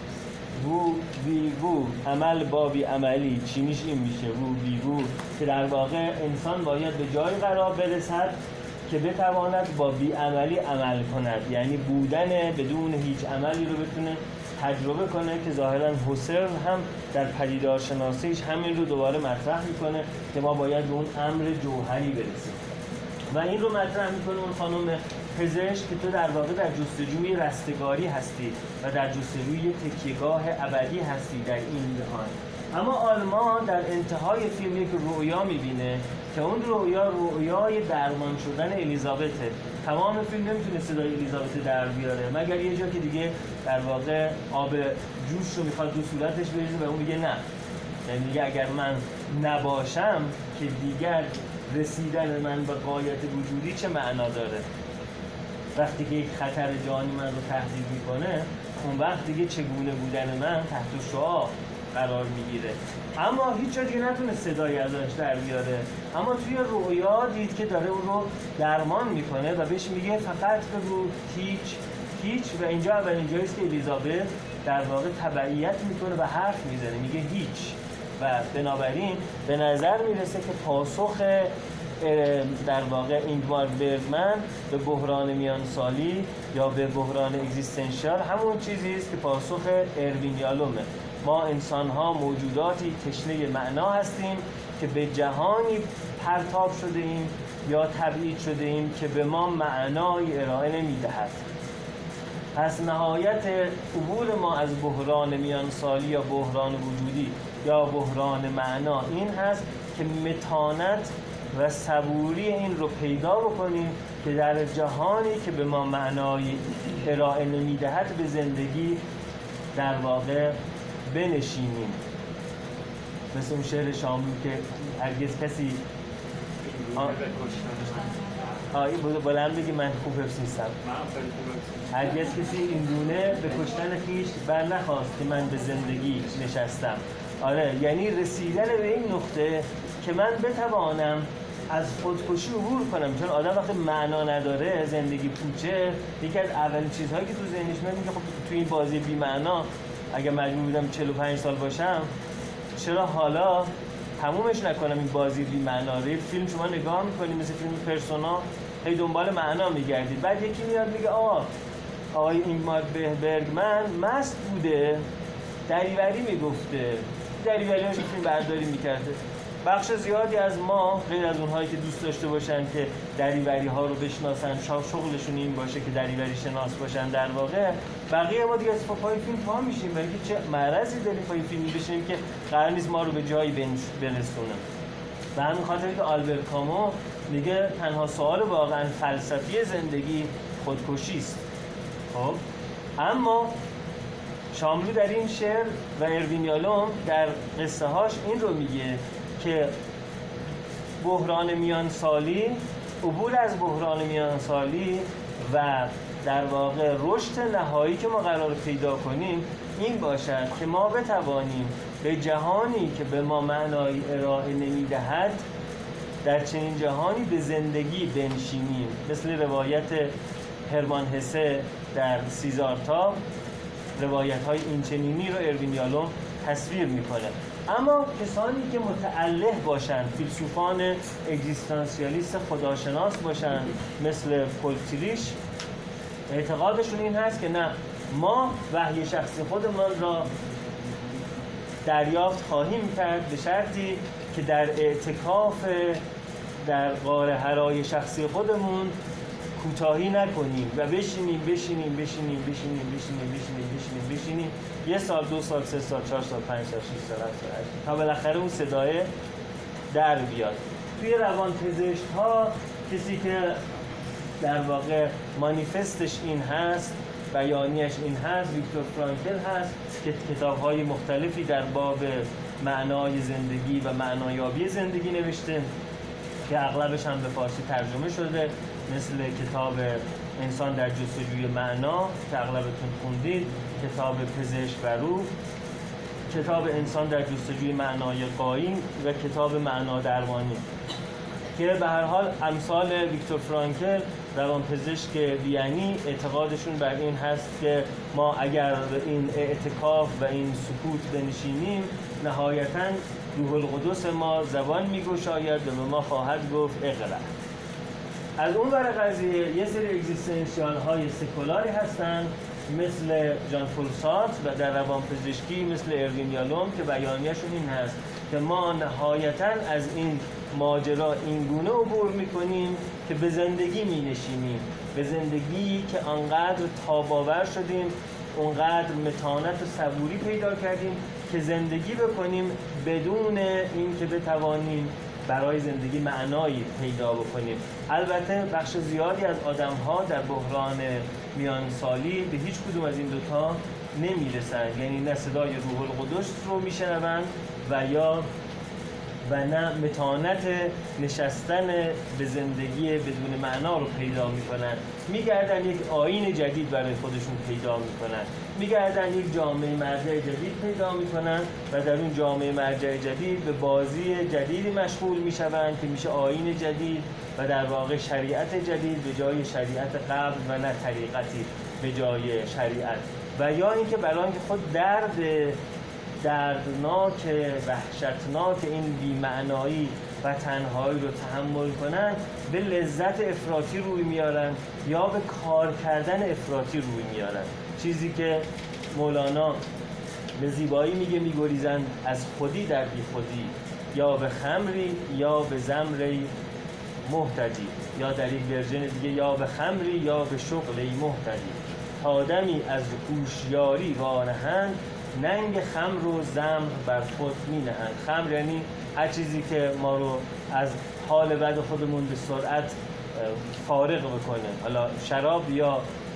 وو وی وو، عمل با بی عملی، چینیش این میشه وو وی وو، که در واقع انسان باید به جای قرار برسد که بتواند با بی عملی عمل کند، یعنی بودن بدون هیچ عملی رو بتونه تجربه کنه، که ظاهراً هوسرل هم در پدیدارشناسیش همین رو دوباره مطرح میکنه که ما باید به اون امر جوهری برسیم و این رو مطرح میکنه اون خانم پزشک که تو در واقع در جستجوی رستگاری هستی و در جستجوی تکیهگاه ابدی هستی در این جهان. اما آلما در انتهای فیلم یک رویا میبینه که اون رویا رویای درمان شدن الیزابته. تمام فیلم نمیتونه صدای الیزابت در بیاره مگر یه جا که دیگه در واقع آب جوش رو میخواد تو صورتش بریزه و اون میگه نه، یعنی دیگه اگر من نباشم که دیگر رسیدن من به غایت وجودی چه معنا داره. وقتی که یک خطر جانی من رو تهدید میکنه، اون وقت دیگه چگونه بودن من تحت شعاع قرار میگیره. اما هیچ جا دیگه نتونه صدایی ازش در بیاره، اما توی رویا دید که داره اون رو درمان میکنه و بهش میگه فقط بگو هیچ هیچ و اینجا اولین جاییست که الیزابت در واقع تبعیت میکنه و حرف میزنه، میگه هیچ. و بنابراین به نظر میرسه که پاسخ در واقع اینگمار برگمن به بحران میانسالی یا به بحران اگزیستانسیال همون چیزی است که پاسخ اروین یالومه. ما انسان‌ها موجوداتی تشنه معنا هستیم که به جهانی پرتاب شده ایم یا تبعید شده ایم که به ما معنای ارائه نمی‌دهد. پس نهایت عبور ما از بحران میانسالی یا بحران وجودی یا بحران معنا این هست که متانت و صبوری این رو پیدا بکنیم که در جهانی که به ما معنای ارائه نمیدهد به زندگی در واقع بنشینیم. مثل اون شعر شاملو که هرگز کسی آیی بود بلند بگی من خوب حفظ نیستم. هرگز کسی این گونه به کشتن خویش بر نخواست که من به زندگی نشستم. آره، یعنی رسیدن به این نقطه که من بتوانم از خودکشی عبور کنم، چون آدم وقتی معنا نداره، زندگی پوچه، یکی از اولین چیزهایی که تو ذهنش میاد میگه خب تو این بازی بی معنا اگه مجبور بودم چهل و پنج سال باشم، چرا حالا تمومش نکنم این بازی بی معنا رو؟ فیلم شما نگاه میکنید مثل فیلم پرسونا، هی دنبال معنا میگردید، بعد یکی میاد میگه آه آقای اینمار برگمن مست بوده، دریوری میگفته، دریوری‌هاش فیلم برداری میکرده. بخش زیادی از ما غیر از اونهایی که دوست داشته باشن که دریوری ها رو بشناسن، شغلشون این باشه که دریوری شناس باشن، در واقع بقیه ما دیگه از پای فیلم پا میشیم، ولی چه معرضی داریم پای فیلم بشینیم که قرار نیست ما رو به جایی برسونه. به همین خاطر که آلبرت کامو میگه تنها سوال واقعا فلسفی زندگی خودکشی است. خب اما شاملو در این شعر و اروین یالوم در قصه هاش این رو میگه که بحران میان سالی، عبور از بحران میان سالی و در واقع رشد نهایی که ما قرار پیدا کنیم این باشد که ما بتوانیم به جهانی که به ما معنای ارائه نمیدهد در چنین جهانی به زندگی بنشینیم. مثل روایت هرمان هسه در سیزارتا، روایت های اینچنینی رو اروین یالوم تصویر میکنه. اما کسانی که متعلق باشن، فیلسوفان اگزیستانسیالیست خداشناس باشن مثل پول تیلیش، اعتقادشون این هست که نه، ما وحی شخصی خودمان را دریافت خواهیم کرد به شرطی که در اعتکاف در غار حرای شخصی خودمون کوتاهی نکنیم و بشینیم بشینیم بشینیم بشینیم بشینیم بشینیم بشینیم بشینیم یه سال، دو سال، سه سال، چهار سال، پنج سال، شش سال، هفت سال، تا بالاخره اون صدای در بیاد. توی روان پزشک ها کسی که در واقع مانیفستش این هست، بیانیش این هست، ویکتور فرانکل هست که کتاب‌های مختلفی در باب معنای زندگی و معنایابی زندگی نوشته که اغلبش هم به فارسی ترجمه شده، مثل کتاب انسان در جستجوی معنا که اغلبتون خوندید، کتاب پزشک و روح، کتاب انسان در جستجوی معنای قایم و کتاب معنا درمانی، که به هر حال امثال ویکتور فرانکل روانپزشک وینی اعتقادشون بر این هست که ما اگر به این اعتکاف و این سکوت بنشینیم، نهایتاً روح القدس ما زبان میگشاید و به ما خواهد گفت اقرأ. از اون ور قضیه یه سری اگزیستانسیال های سکولاری هستن مثل ژان پل سارتر و در روانپزشکی مثل اروین یالوم که بیانیه‌شون این هست که ما نهایتاً از این ماجرا این گونه عبور میکنیم که به زندگی مینشینیم، به زندگی که آنقدر تاب‌آور شدیم، اونقدر متانت و صبوری پیدا کردیم که زندگی بکنیم بدون اینکه بتوانیم برای زندگی معنایی پیدا بکنیم. البته بخش زیادی از آدم‌ها در بحران میانسالی به هیچ کدوم از این دوتا نمیرسند، یعنی نه صدای روح القدس رو میشنوند و یا و نه متانت نشستن به زندگی بدون معنا رو پیدا میکنن. میگردن یک آیین جدید برای خودشون پیدا میکنن، میگردن یک جامعه مرجع جدید پیدا میکنن و در اون جامعه مرجع جدید به بازی جدیدی مشغول میشوند که میشه آیین جدید و در واقع شریعت جدید به جای شریعت قبل و نه طریقتی به جای شریعت. و یا اینکه برای اینکه خود درد دردناک وحشتناک این بی‌معنایی و تنهایی رو تحمل کنن، به لذت افراطی روی میارن یا به کار کردن افراطی روی میارن، چیزی که مولانا به زیبایی میگه میگریزن از خودی در بی خودی، یا به خمری یا به زمری محتدی، یا در یک ورژن دیگه یا به خمری یا به شغلی محتدی، آدمی از هوشیاری وانهند، ننگ خمر و زمر بر خود می نهند. خمر یعنی هر چیزی که ما رو از حال بد خودمون به سرعت فارغ بکنه، حالا شراب یا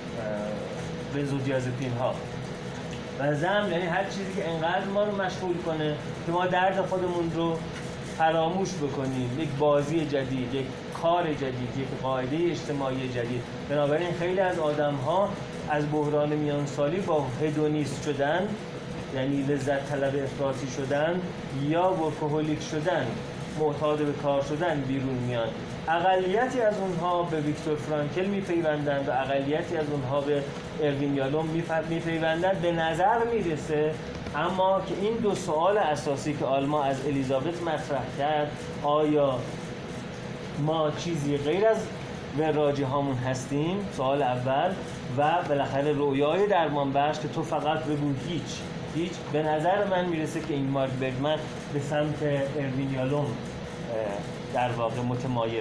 بنزودیازپین ها. و ضمن یعنی هر چیزی که انقدر ما رو مشغول کنه که ما درد خودمون رو فراموش بکنیم، یک بازی جدید، یک کار جدید، یک قاعده اجتماعی جدید. بنابراین خیلی از آدم ها از بحران میانسالی با هدونیست شدن، یعنی لذت طلب افراطی شدن یا ورکوهولیک شدن، معتاد به کار شدن بیرون میان. اقلیتی از اونها به ویکتور فرانکل میپیوندند و اقلیتی از اونها به اروین یالوم میپیوندند. به نظر میرسه اما که این دو سوال اساسی که آلما از الیزابت مطرح کرد، آیا ما چیزی غیر از وراجی هامون هستیم؟ سوال اول. و بالاخره رویای درمان بخش که تو فقط بگو هیچ هیچ. به نظر من میرسه که این مارک برگمن به سمت اروین یالوم در واقع متمایل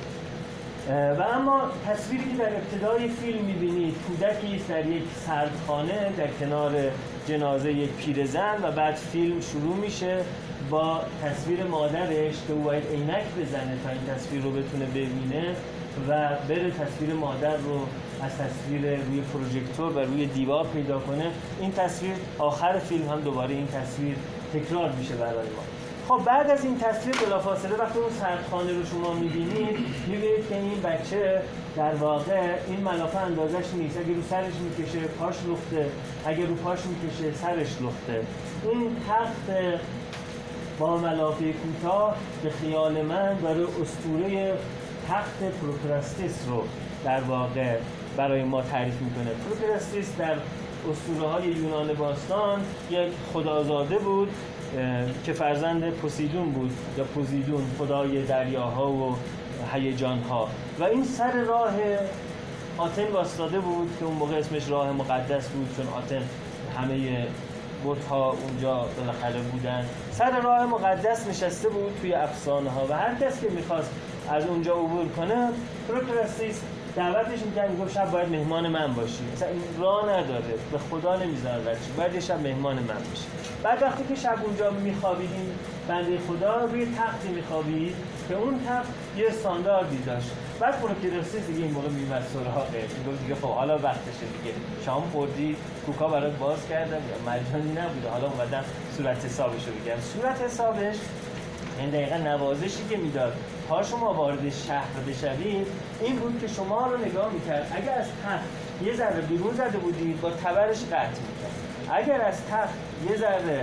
شده. و اما تصویری که در ابتدای فیلم میبینید کودکی است در یک سردخانه در کنار جنازه یک پیرزن و بعد فیلم شروع میشه با تصویر مادرش که او باید عینک بزنه تا این تصویر رو بتونه ببینه و بره تصویر مادر رو از تصویر روی پروژکتور و روی دیوار پیدا کنه. این تصویر آخر فیلم هم دوباره این تصویر تکرار میشه برای ما. خب بعد از این تصویر بلافاصله وقتی اون سردخانه رو شما میبینید میبینید که این بچه در واقع این ملافه اندازش نیست، اگه رو سرش میکشه پاش لخته، اگه رو پاش میکشه سرش لخته. این تخت با ملافه کوتاه به خیال من داره اسطوره تخت پروکراستیس رو در واقع برای ما تعریف میکنه. پروکراستیس در اسطوره های یونان باستان یک خدازاده بود که فرزند پوسیدون بود یا پوزیدون، خدای دریاها و هیجانها، و این سر راه آتن واسطاده بود که اون موقع اسمش راه مقدس بود چون آتن همه بت‌ها اونجا بالاخره بودن. سر راه مقدس نشسته بود توی افسانه ها و هر کس که میخواست از اونجا عبور کنه پروکراستیس دعوتش می‌کرد، میگفت شب باید مهمان من باشی. مثلا این راه نداره، به خدا نمیذاره بچه، باید یه شب مهمان من باشی. بعد وقتی که شب اونجا میخوابیدیم بنده خدا روی تختی میخوابید که اون تخت یه استانداردی داشت. بعد پروکراستیس دیگه این موقع میومد سراغش، میگفت دیگه خب حالا وقتشه دیگه، شام خوردی، کوکا برات باز کردم یا مجانی نبوده، حالا اومدم صورت حسابش رو بگم. صورت حسابش این دقیقا نوازشی که میداد تا شما وارد شهر بشوید این بود که شما رو نگاه میکرد، اگر از تخت یه ذره بیرون زده بودید با تبرش قطع میکرد، اگر از تخت یه ذره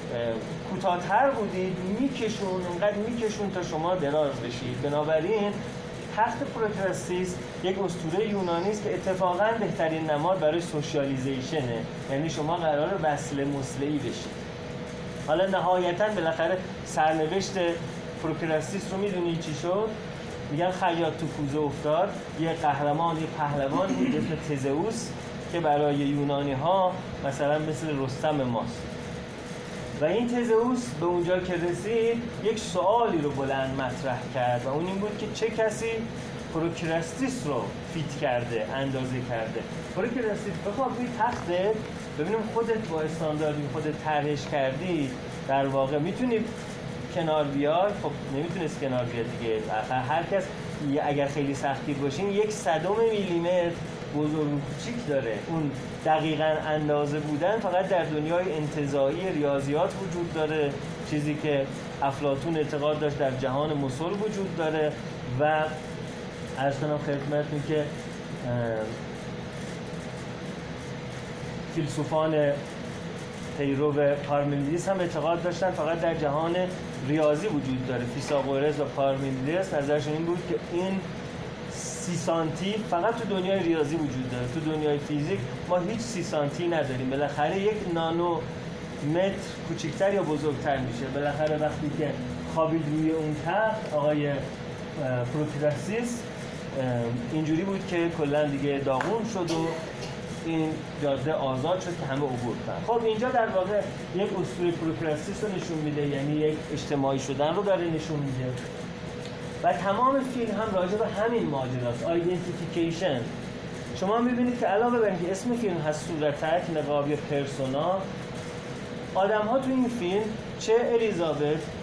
کوتاه‌تر بودید میکشون، اونقدر میکشون تا شما دراز بشید. بنابراین تخت پروکراستیس یک اسطوره یونانی است که اتفاقاً بهترین نماد برای سوشیالیزیشنه، یعنی شما قراره وصل مسلعی بشید. حالا نهایتاً بالاخره سرنوشت پروکراستیس رو میدونید چی شد؟ میگن خیاط تو کوزه افتاد. یه قهرمان، یه پهلوان بود اسم تزئوس که برای یونانی ها مثلا مثل رستم ماست. و این تزئوس به اونجا که رسید یک سوالی رو بلند مطرح کرد و اون این بود که چه کسی پروکراستیس رو فیت کرده، اندازه کرده. پروکراستیس بخواب روی تخته ببینیم خودت با استانداردی خودت طرحش کردی در واقع میتونی کنار بیای. خب نمیتونست کنار بیاد دیگه، هر کس اگر خیلی سختی باشین یک صدم میلیمتر بزرگ و کوچیک داره. اون دقیقاً اندازه بودن فقط در دنیای انتزاعی ریاضیات وجود داره، چیزی که افلاطون اعتقاد داشت در جهان مسل وجود داره. و عرض کنم خدمتتون که فیلسوفان پیرو پارمنیدس هم اعتقاد داشتن فقط در جهان ریاضی وجود داره. فیثاغورس و پارمنیدس نظرشون این بود که این سی سانتی فقط تو دنیای ریاضی وجود داره، تو دنیای فیزیک ما هیچ سی سانتی نداریم. بالاخره یک نانو متر کوچکتر یا بزرگتر میشه. بالاخره وقتی که خوابید روی اون تخت آقای پروکراستیس اینجوری بود که کلا دیگه داغون شد و این جاده آزاد شد که همه عبور کنن. خب اینجا در واقع یک اسطوره پروکراستیس رو نشون میده، یعنی یک اجتماعی شدن رو داره نشون میده. و تمام فیلم هم راجع به همین ماجراست، آیدنتیفیکیشن. شما میبینید که علاوه بر اینکه اسم فیلم هست صورتک، نقاب یا پرسونا، آدم ها تو این فیلم چه الیزابت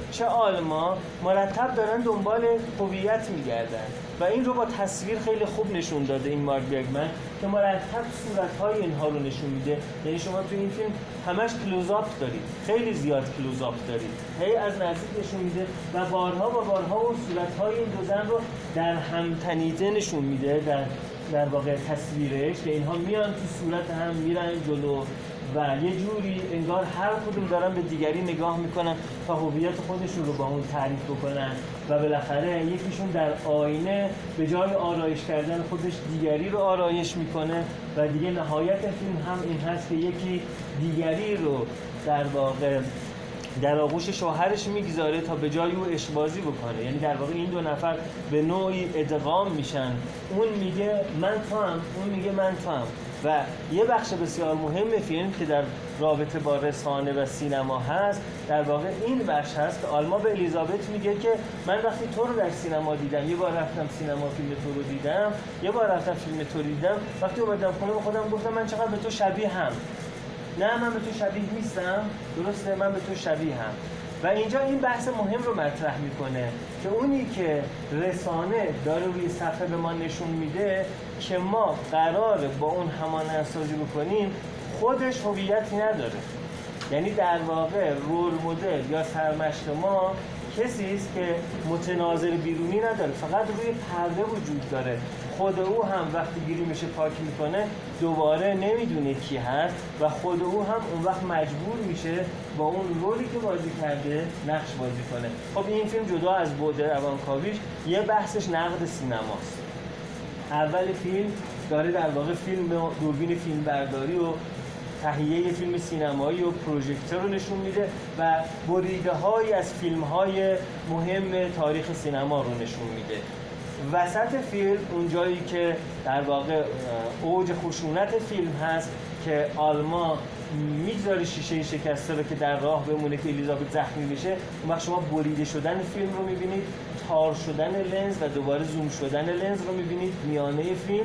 چه آلمان مرتب دارن دنبال هویت میگردن و این رو با تصویر خیلی خوب نشون داده این مارک برگمن که مرتب صورت‌های اینها رو نشون میده. یعنی شما تو این فیلم همش کلوزآپ دارید، خیلی زیاد کلوزآپ دارید، هی از نزدیک نشون میده و بارها و بارها اون صورت‌های این دو زن رو در هم تنیده نشون میده در در واقع تصویرش که اینها میان تو صورت هم میرن جلو و یه جوری انگار هر کدوم دارن به دیگری نگاه میکنن تا هویت خودشون رو با اون تعریف بکنن و بالاخره یکیشون در آینه به جای آرایش کردن خودش دیگری رو آرایش میکنه و دیگه نهایت فیلم هم این هست که یکی دیگری رو در واقع در آغوش شوهرش میگذاره تا به جای او عشق‌بازی بکنه. یعنی در واقع این دو نفر به نوعی ادغام میشن، اون میگه من تو هم، اون میگه من تو هم. و یه بخش بسیار مهم فیلم که در رابطه با رسانه و سینما هست در واقع این بخش هست که آلما به الیزابت میگه که من وقتی تو رو در سینما دیدم، یه بار رفتم سینما فیلم تو رو دیدم، یه بار رفتم فیلم تو رو دیدم، وقتی اومدم خونه به خودم گفتم من چقدر به تو شبیه هم. نه من به تو شبیه نیستم، درسته من به تو شبیه هم. و اینجا این بحث مهم رو مطرح میکنه که اونی که رسانه داره روی صفحه به ما نشون میده که ما قراره با اون همانندسازی بکنیم خودش هویتی نداره. یعنی در واقع رول مدل یا سرمشق ما کسی است که متناظر بیرونی نداره، فقط روی پرده وجود داره. خود او هم وقتی گریمش پاک میکنه دوباره نمیدونه کی هست و خود او هم اون وقت مجبور میشه با اون رولی که بازی کرده نقش بازی کنه. خب این فیلم جدا از بعد روانکاویش یه بحثش نقد سینماست. اول فیلم داره در واقع فیلم دوربین فیلم برداری و تهیه فیلم سینمایی و پروژکتور رو نشون میده و بریده هایی از فیلم های مهم تاریخ سینما رو نشون میده. وسط فیلم اون جایی که در واقع اوج خشونت فیلم هست که آلما میگذاره شیشه شکسته رو که در راه بمونه که الیزابت زخمی میشه، اون وقت شما بریده شدن فیلم رو میبینید، تار شدن لنز و دوباره زوم شدن لنز رو میبینید میانه فیلم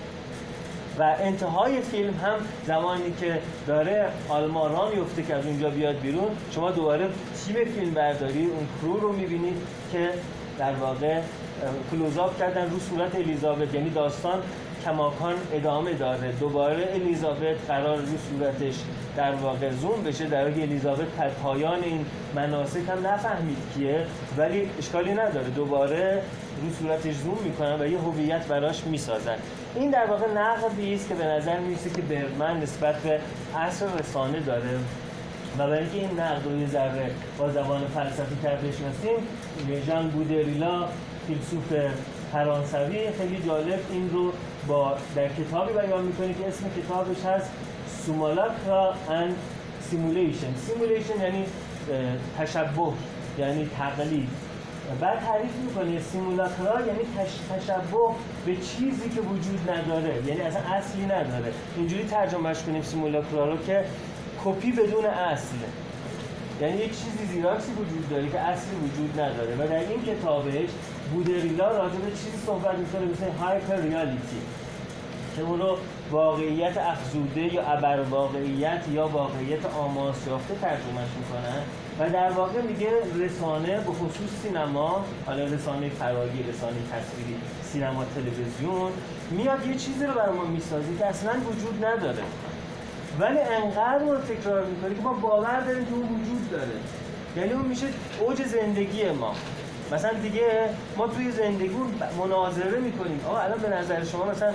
و انتهای فیلم هم زمانی که داره آلما راه میفته که از اونجا بیاد بیرون، شما دوباره تیم فیلم برداری اون کرو رو میبینید که در واقع کلوزآپ کردن رو صورت الیزابت. یعنی داستان کماکان ادامه داره، دوباره الیزابت قرار رو صورتش در واقع زوم بشه، در حالی الیزابت تا پایان این مناسک هم نفهمید کیه، ولی اشکالی نداره دوباره رو صورتش زوم میکنن و یه هویت براش میسازن. این در واقع نقدی است که به نظر میرسه که برگمن نسبت به عصر رسانه داره و برای اینکه این نقد رو یه ذره با زبان فلسفی تر بشناسیم، ژان بودریلا فیلسوف فرانسوی خیلی جالب این رو با در کتابی بیان میکنه که اسم کتابش هست سیمولاکرا اند سیمولیشن. سیمولیشن یعنی تشبه، یعنی تقلید. بعد تعریف میکنه سیمولاکرا یعنی تش... تشبه به چیزی که وجود نداره، یعنی اصلا اصلی نداره. اینجوری ترجمهش کنیم سیمولاکرا رو که کپی بدون اصل، یعنی یک چیزی زیراکسی وجود داره که اصلی وجود نداره. و در این کتابش بودریلا راجع به چیزی صحبت میکنه مثل هایپر ریالیتی که اون رو واقعیت افزوده یا ابر واقعیت یا واقعیت آماس یافته ترجمهش میکنن و در واقع میگه رسانه به خصوص سینما، حالا رسانه فراری، رسانه تصویری، سینما، تلویزیون، میاد یه چیزی رو برای ما میسازه که اصلا وجود نداره ولی انقدر رو تکرار میکنه که ما باور داریم که اون وجود داره. یعنی اون میشه اوج زندگی ما. مثلا دیگه ما توی زندگی مناظره میکنیم آقا الان به نظر شما مثلا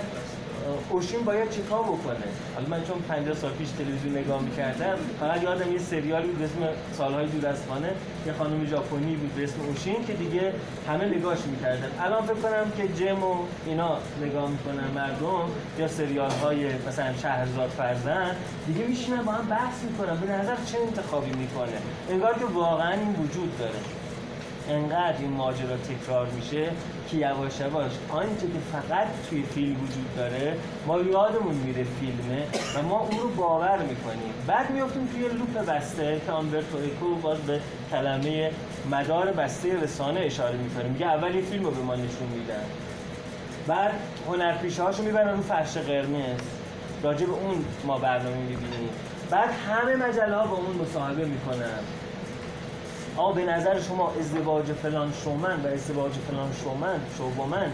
اوشین باید چیکار بکنه؟ حالا من چون پنجاه سال پیش تلویزیون نگاه میکردم فقط یادم یه سریالی بود به اسم سالهای دور از خانه، یه خانم ژاپنی بود به اسم اوشین که دیگه همه نگاهش میکردن. الان فکر کنم که جم و اینا نگاه میکنن مردم، یا سریال های مثلا شهرزاد فرزند دیگه میشینن با هم بحث میکنن به نظر چه انتخابی میکنه، انگار که واقعا این وجود داره. انقدر این ماجرا تکرار میشه که یواش یواش آنچه که فقط توی فیلم وجود داره ما یادمون میره فیلمه و ما اون رو باور میکنیم. بعد میافتیم توی لوپ بسته که آمبرتو اکو باز به کلمه مدار بسته رسانه اشاره میکنه. میگه اول یه فیلم رو به ما نشون میدن، بعد هنرپیشه هاشو میبرن رو فرش قرمز، راجع به اون ما برنامه میبینیم، بعد همه مجله ها با اون مصاحبه میکنن، آقا به نظر شما ازدواج فلان شومن و ازدواج فلان شومن شوومن،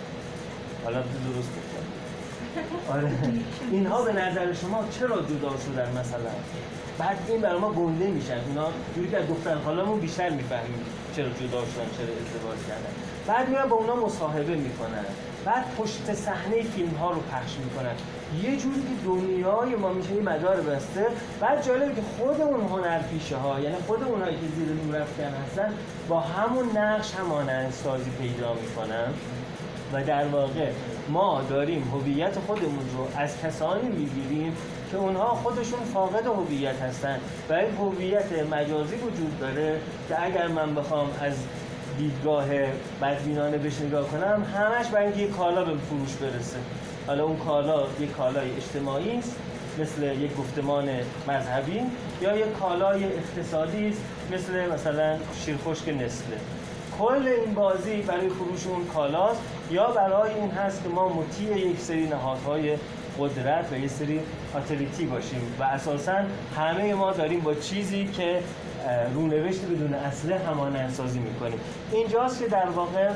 حالا درست بکنم، آره اینها به نظر شما چرا جدا شدن مثلا؟ بعد این برای ما گنده میشن، اینا جوری که از دختر خالامون بیشتر میفهمیم چرا جدا شدن، چرا ازدواج کردن. بعد میان با اونا مصاحبه میکنن، بعد پشت صحنه فیلم ها رو پخش میکنن، یه جوری که دنیای ما میشه یه مدار بسته. بعد جالبه که خود اون هنرپیشه ها، یعنی خود اونایی که زیر نور افکن هستن، با همون نقش همانند سازی پیدا میکنن و در واقع ما داریم هویت خودمون رو از کسانی میگیریم که اونها خودشون فاقد هویت هستن و یک هویت مجازی وجود داره که اگر من بخوام از دیدگاه بدبینانه بهش نگاه کنم، همش برای اینکه یک کالا به فروش برسه. حالا اون کالا یک کالای اجتماعی است مثل یک گفتمان مذهبی، یا یک کالای اقتصادی است مثل مثلا شیرخشک نسله. کل این بازی برای فروش اون کالاست یا برای این هست که ما مطیع یک سری نهادهای قدرت و یک سری اتوریتی باشیم و اساساً همه ما داریم با چیزی که رونوشت بدون اصله همانندسازی میکنیم. اینجاست که در واقع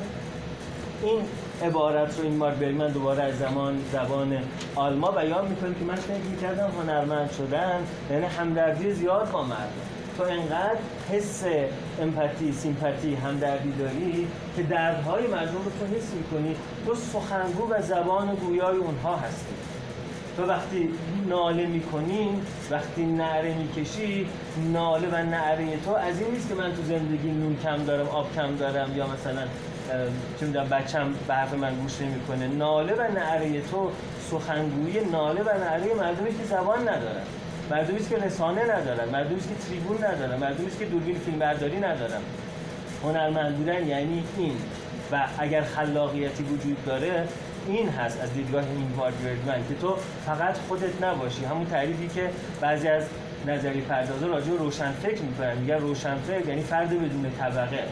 این عبارت رو این مارک برگمن دوباره از زمان زبان آلمان بیان میکنه که من فکر میکردم هنرمند شدن یعنی همدردی زیاد با مردم. تو انقدر حس امپاتی، سیمپاتی، همدردی داری که دردهای مردم رو تو حس میکنی، تو سخنگو و زبان گویای اونها هستی. تو وقتی ناله میکنی، وقتی نعره میکشی، ناله و نعره تو از این نیست که من تو زندگی نون کم دارم، آب کم دارم، یا مثلا چه میدونم بچم به حرف من گوش نمیکنه. ناله و نعره تو سخنگوی ناله و نعره مردمی که زبان ندارن، مردمی که رسانه ندارن، مردمی که تریبون ندارن، مردمی که دوربین فیلمبرداری ندارن. هنرمند بودن یعنی این. و اگر خلاقیتی وجود داره این هست از دیدگاه اینگمار برگمن که تو فقط خودت نباشی. همون تعریفی که بعضی از نظری پردازا راجع به روشنفکر میکنن، میگن روشنفکر یعنی فرد بدون طبقه،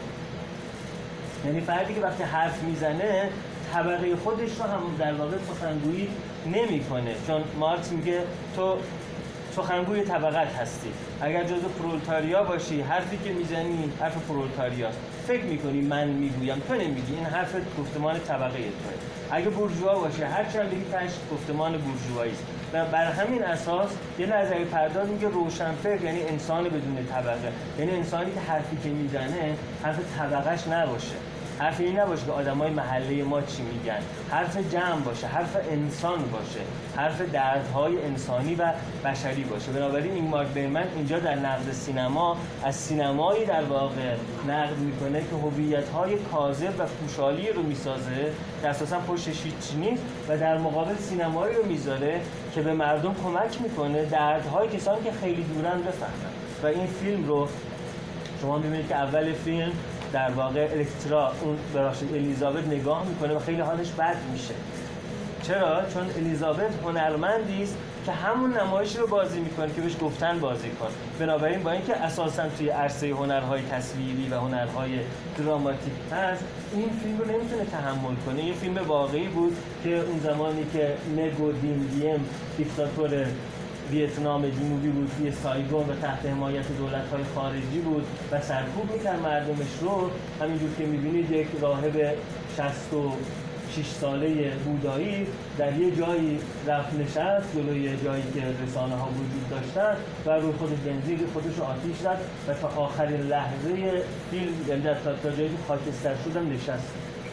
یعنی فردی که وقتی حرف میزنه طبقه خودش رو هم در واقع سخنگویی نمیکنه. چون مارکس میگه تو سخنگوی طبقت هستی. اگر جزو پرولتاریا باشی، حرفی که میزنی حرف پرولتاریاست. فکر میکنی من میگویم، تو نمیگی، این حرف گفتمان طبقه توئه. اگه بورژوا باشه، هر چی هم بگی تاش گفتمان بورژوایی است. و بر همین اساس یه نظری پرداز میگه روشنفکر یعنی انسان بدون طبقه، یعنی انسانی که حرفی که میزنه حرف طبقهش نباشه، حرف این نباشه که آدمای محله ما چی میگن، حرف جمع باشه، حرف انسان باشه، حرف دردهای انسانی و بشری باشه. بنابراین این مارک برگمن اینجا در نقد سینما از سینمایی در واقع نقد میکنه که هویت‌های کاذب و پوشالی رو میسازه که اساسا پشتش هیچ نیست، و در مقابل سینمایی رو میذاره که به مردم کمک میکنه دردهای کسانی که خیلی دورن بفهمن. و این فیلم رو شما میبینید که اول فیلم در واقع الکترا اون براشد الیزابت نگاه میکنه و خیلی حالش بد میشه. چرا؟ چون الیزابت هنرمندی است که همون نمایش رو بازی میکنه که بهش گفتن بازی کن. بنابراین با اینکه اساساً توی عرصه هنرهای تصویری و هنرهای دراماتیک هست، این فیلم رو نمیتونه تحمل کنه. یه فیلم واقعی بود که اون زمانی که نگو دین دیم دیکتاتور ویتنام جنوبی بود توی سایگون و تحت حمایت دولت‌های خارجی بود و سرکوب می‌کرد مردمش رو. همینجور که می‌بینید یک راهب شصت و شش ساله بودایی در یه جایی رفت نشست جلوی جایی که رسانه‌ها وجود داشتن و روی خودش بنزین خودش رو آتیش زد و تا آخرین لحظه فیلم، یعنی تا تا جایی که خاکستر شدن نشست،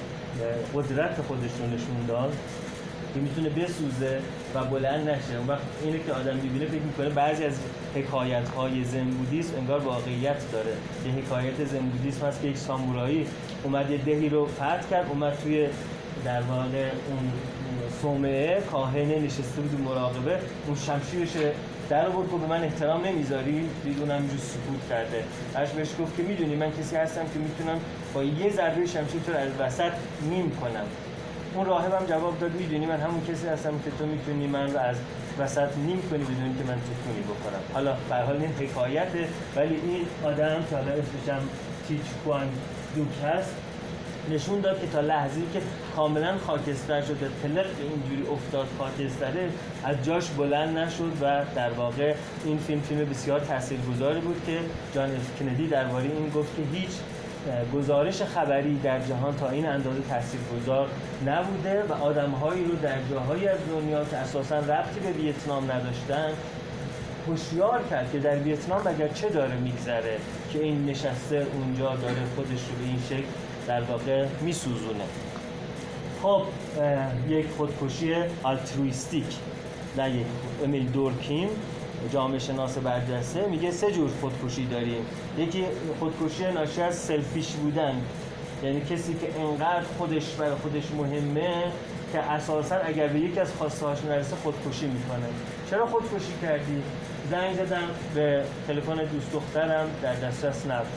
قدرت خودش رو نشون داد که میتونه بسوزه و بلند نشه. اون وقت اینه که آدم میبینه فکر میکنه بعضی از حکایت‌های زن بودیسم انگار واقعیت داره. یه حکایت زن بودیسم هست که یک سامورایی اومد یه دهی رو فتح کرد، اومد توی در واقع اون صومعه کاهنه نشسته بود مراقبه، اون شمشیرش در آورد که به من احترام نمیذاری، بدونم اینجور سکوت کرده. هرش بهش گفت که میدونی من کسی هستم که میتونم با یه ضربه شمشیر تو رو از وسط نیم کنم. اون راهبم جواب داد میدونی من همون کسی هستم که تو میتونی من رو از وسط نیم کنی بدون که من تکونی بکنم. حالا به هر حال این حکایته، ولی این آدم که حالا اسمش هم تیچ کوان دوک هست نشون داد که تا لحظه‌ای که کاملا خاکستر شد و تلق اینجوری افتاد خاکستره، از جاش بلند نشد و در واقع این فیلم فیلم بسیار تاثیرگذاری بود که جان اف کندی درباره این گفت که هیچ گزارش خبری در جهان تا این اندازه تاثیرگذار نبوده و آدم‌هایی رو در جاهایی از دنیا که اساساً ربطی به ویتنام نداشتن هوشیار کرد که در ویتنام اگر چه داره میگذره که این نشسته اونجا داره خودش رو به این شکل در واقع میسوزونه. خب یک خودکشی آلترویستیک، نه یک امیل دورکیم جامعه شناس برجسته میگه سه جور خودکشی داریم. یکی خودکشی ناشی از سلفیش بودن، یعنی کسی که انقدر خودش برای خودش مهمه که اساساً اگر به یکی از خواسته‌هاش نرسه خودکشی میکنه. چرا خودکشی کردی؟ زنگ زدم به تلفن دوست دخترم در دسترس نبود،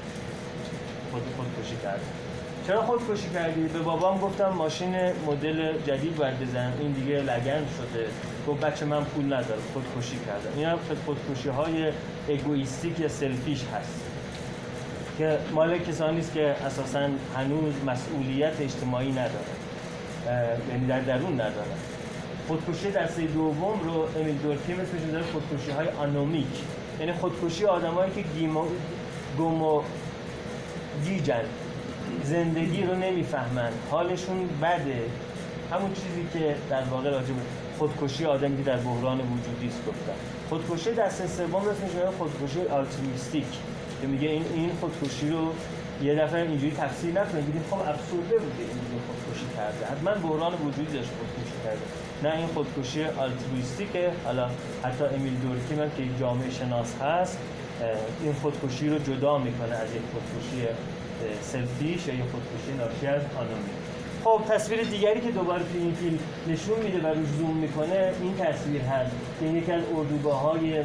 خود خودکشی کردم. چرا خودکشی کردی؟ به بابام گفتم ماشین مدل جدید باید بزنم، این دیگه لگن شده. گفت بچه من پول ندارم، خودکشی کردم. این هم خودکشی های اگوئیستیک یا سلفیش هست که مال کسانی است که اساساً هنوز مسئولیت اجتماعی ندارن، یعنی در درون ندارن. خودکشی دسته دوم رو امیل دورکیم اسمش میذاره خودکشی های آنومیک، یعنی خودکشی آدمایی که گیم و گم و گیجن، زندگی رو نمیفهمن، حالشون بده. همون چیزی که در واقع راجع به خودکشی آدمی که در بحران وجودی است گفتن. خودکشی دسته سوم اسمش میذاره خودکشی آلترویستیک که میگه این این خودکشی رو یه دفعه اینجوری تفسیر نکنید بگید خب ابسورده بوده اینجوری خودکشی کرده، حتما بحران وجودی داشت خودکشی کرده. نه، این خودکشی آلترویستیکه. حالا حتی امیل دورکیم هم که یک جامعه شناس هست این خودکشی رو جدا میکنه از یک خودکشی سلفیش یا یک خودکشی ناشی از آنومی. خب تصویر دیگری که دوباره تو این فیلم نشون میده و روش زوم میکنه این تصویر هست که یکی از اردوگاه‌های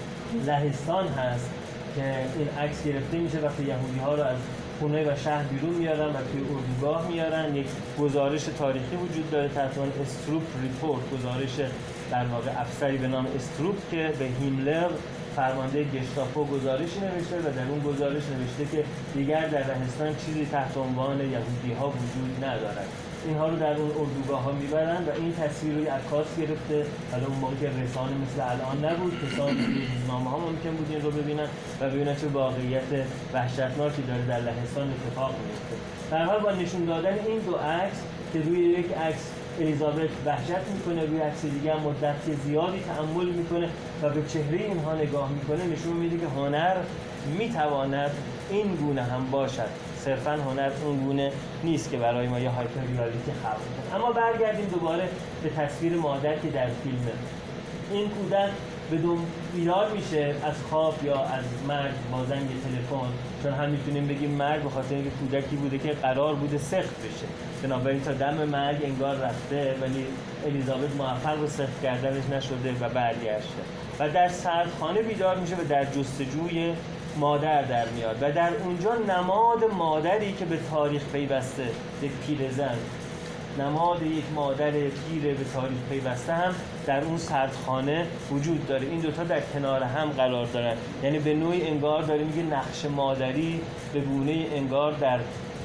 لهستان هست که این عکس گرفته میشه وقتی یهودی‌ها رو از خونه و شهر بیرون میارن و توی اردوگاه میارن. یک گزارش تاریخی وجود داره تحت عنوان استروپ ریپورت، گزارش در واقع افسری به نام استروپ که به هیملر فرمانده گشتاپو گزارشی نوشته و در اون گزارش نوشته که دیگر در لهستان چیزی تحت عنوان یهودی‌ها وجود ندارد. اینها رو در اون اردوگاه ها میبرن و این تصویر رو عکاس گرفته. حالا اون موقع که رسانه مثل الان نبود، کسانی که روزنامه ها ممکن بود این رو ببینن و ببینن چه واقعیت وحشتناکی داره در لهستان اتفاق میفته. در حال با نشون دادن این دو عکس که روی یک عکس الیزابت وحشت میکنه، روی عکس دیگه هم مدت زیادی تأمل میکنه و به چهره اینها نگاه میکنه، نشون میده که هنر میتواند این گونه هم باشد. صرفاً هنر اون گونه نیست که برای ما یه هایپر ریالیتی خلق کنه. اما برگردیم دوباره به تصویر مادر که در فیلمه. این کودک به دو بیدار میشه از خواب یا از مرگ با زنگ تلفن، چون هم میتونیم بگیم مرگ به خاطر اینکه کودکی بوده که قرار بوده سخت بشه، بنابراین تا دم مرگ انگار رفته ولی الیزابت موفق به سخت کردنش نشده و برگشته و در سردخانه بیدار میشه و در جستجوی مادر در میاد و در اونجا نماد مادری که به تاریخ پیوسته، یک پیرزن، نماد یک مادر پیر به تاریخ پیوسته هم در اون سردخانه وجود داره. این دوتا در کنار هم قرار دارن، یعنی به نوعی انگار داره میگه نقش مادری به گونه انگار در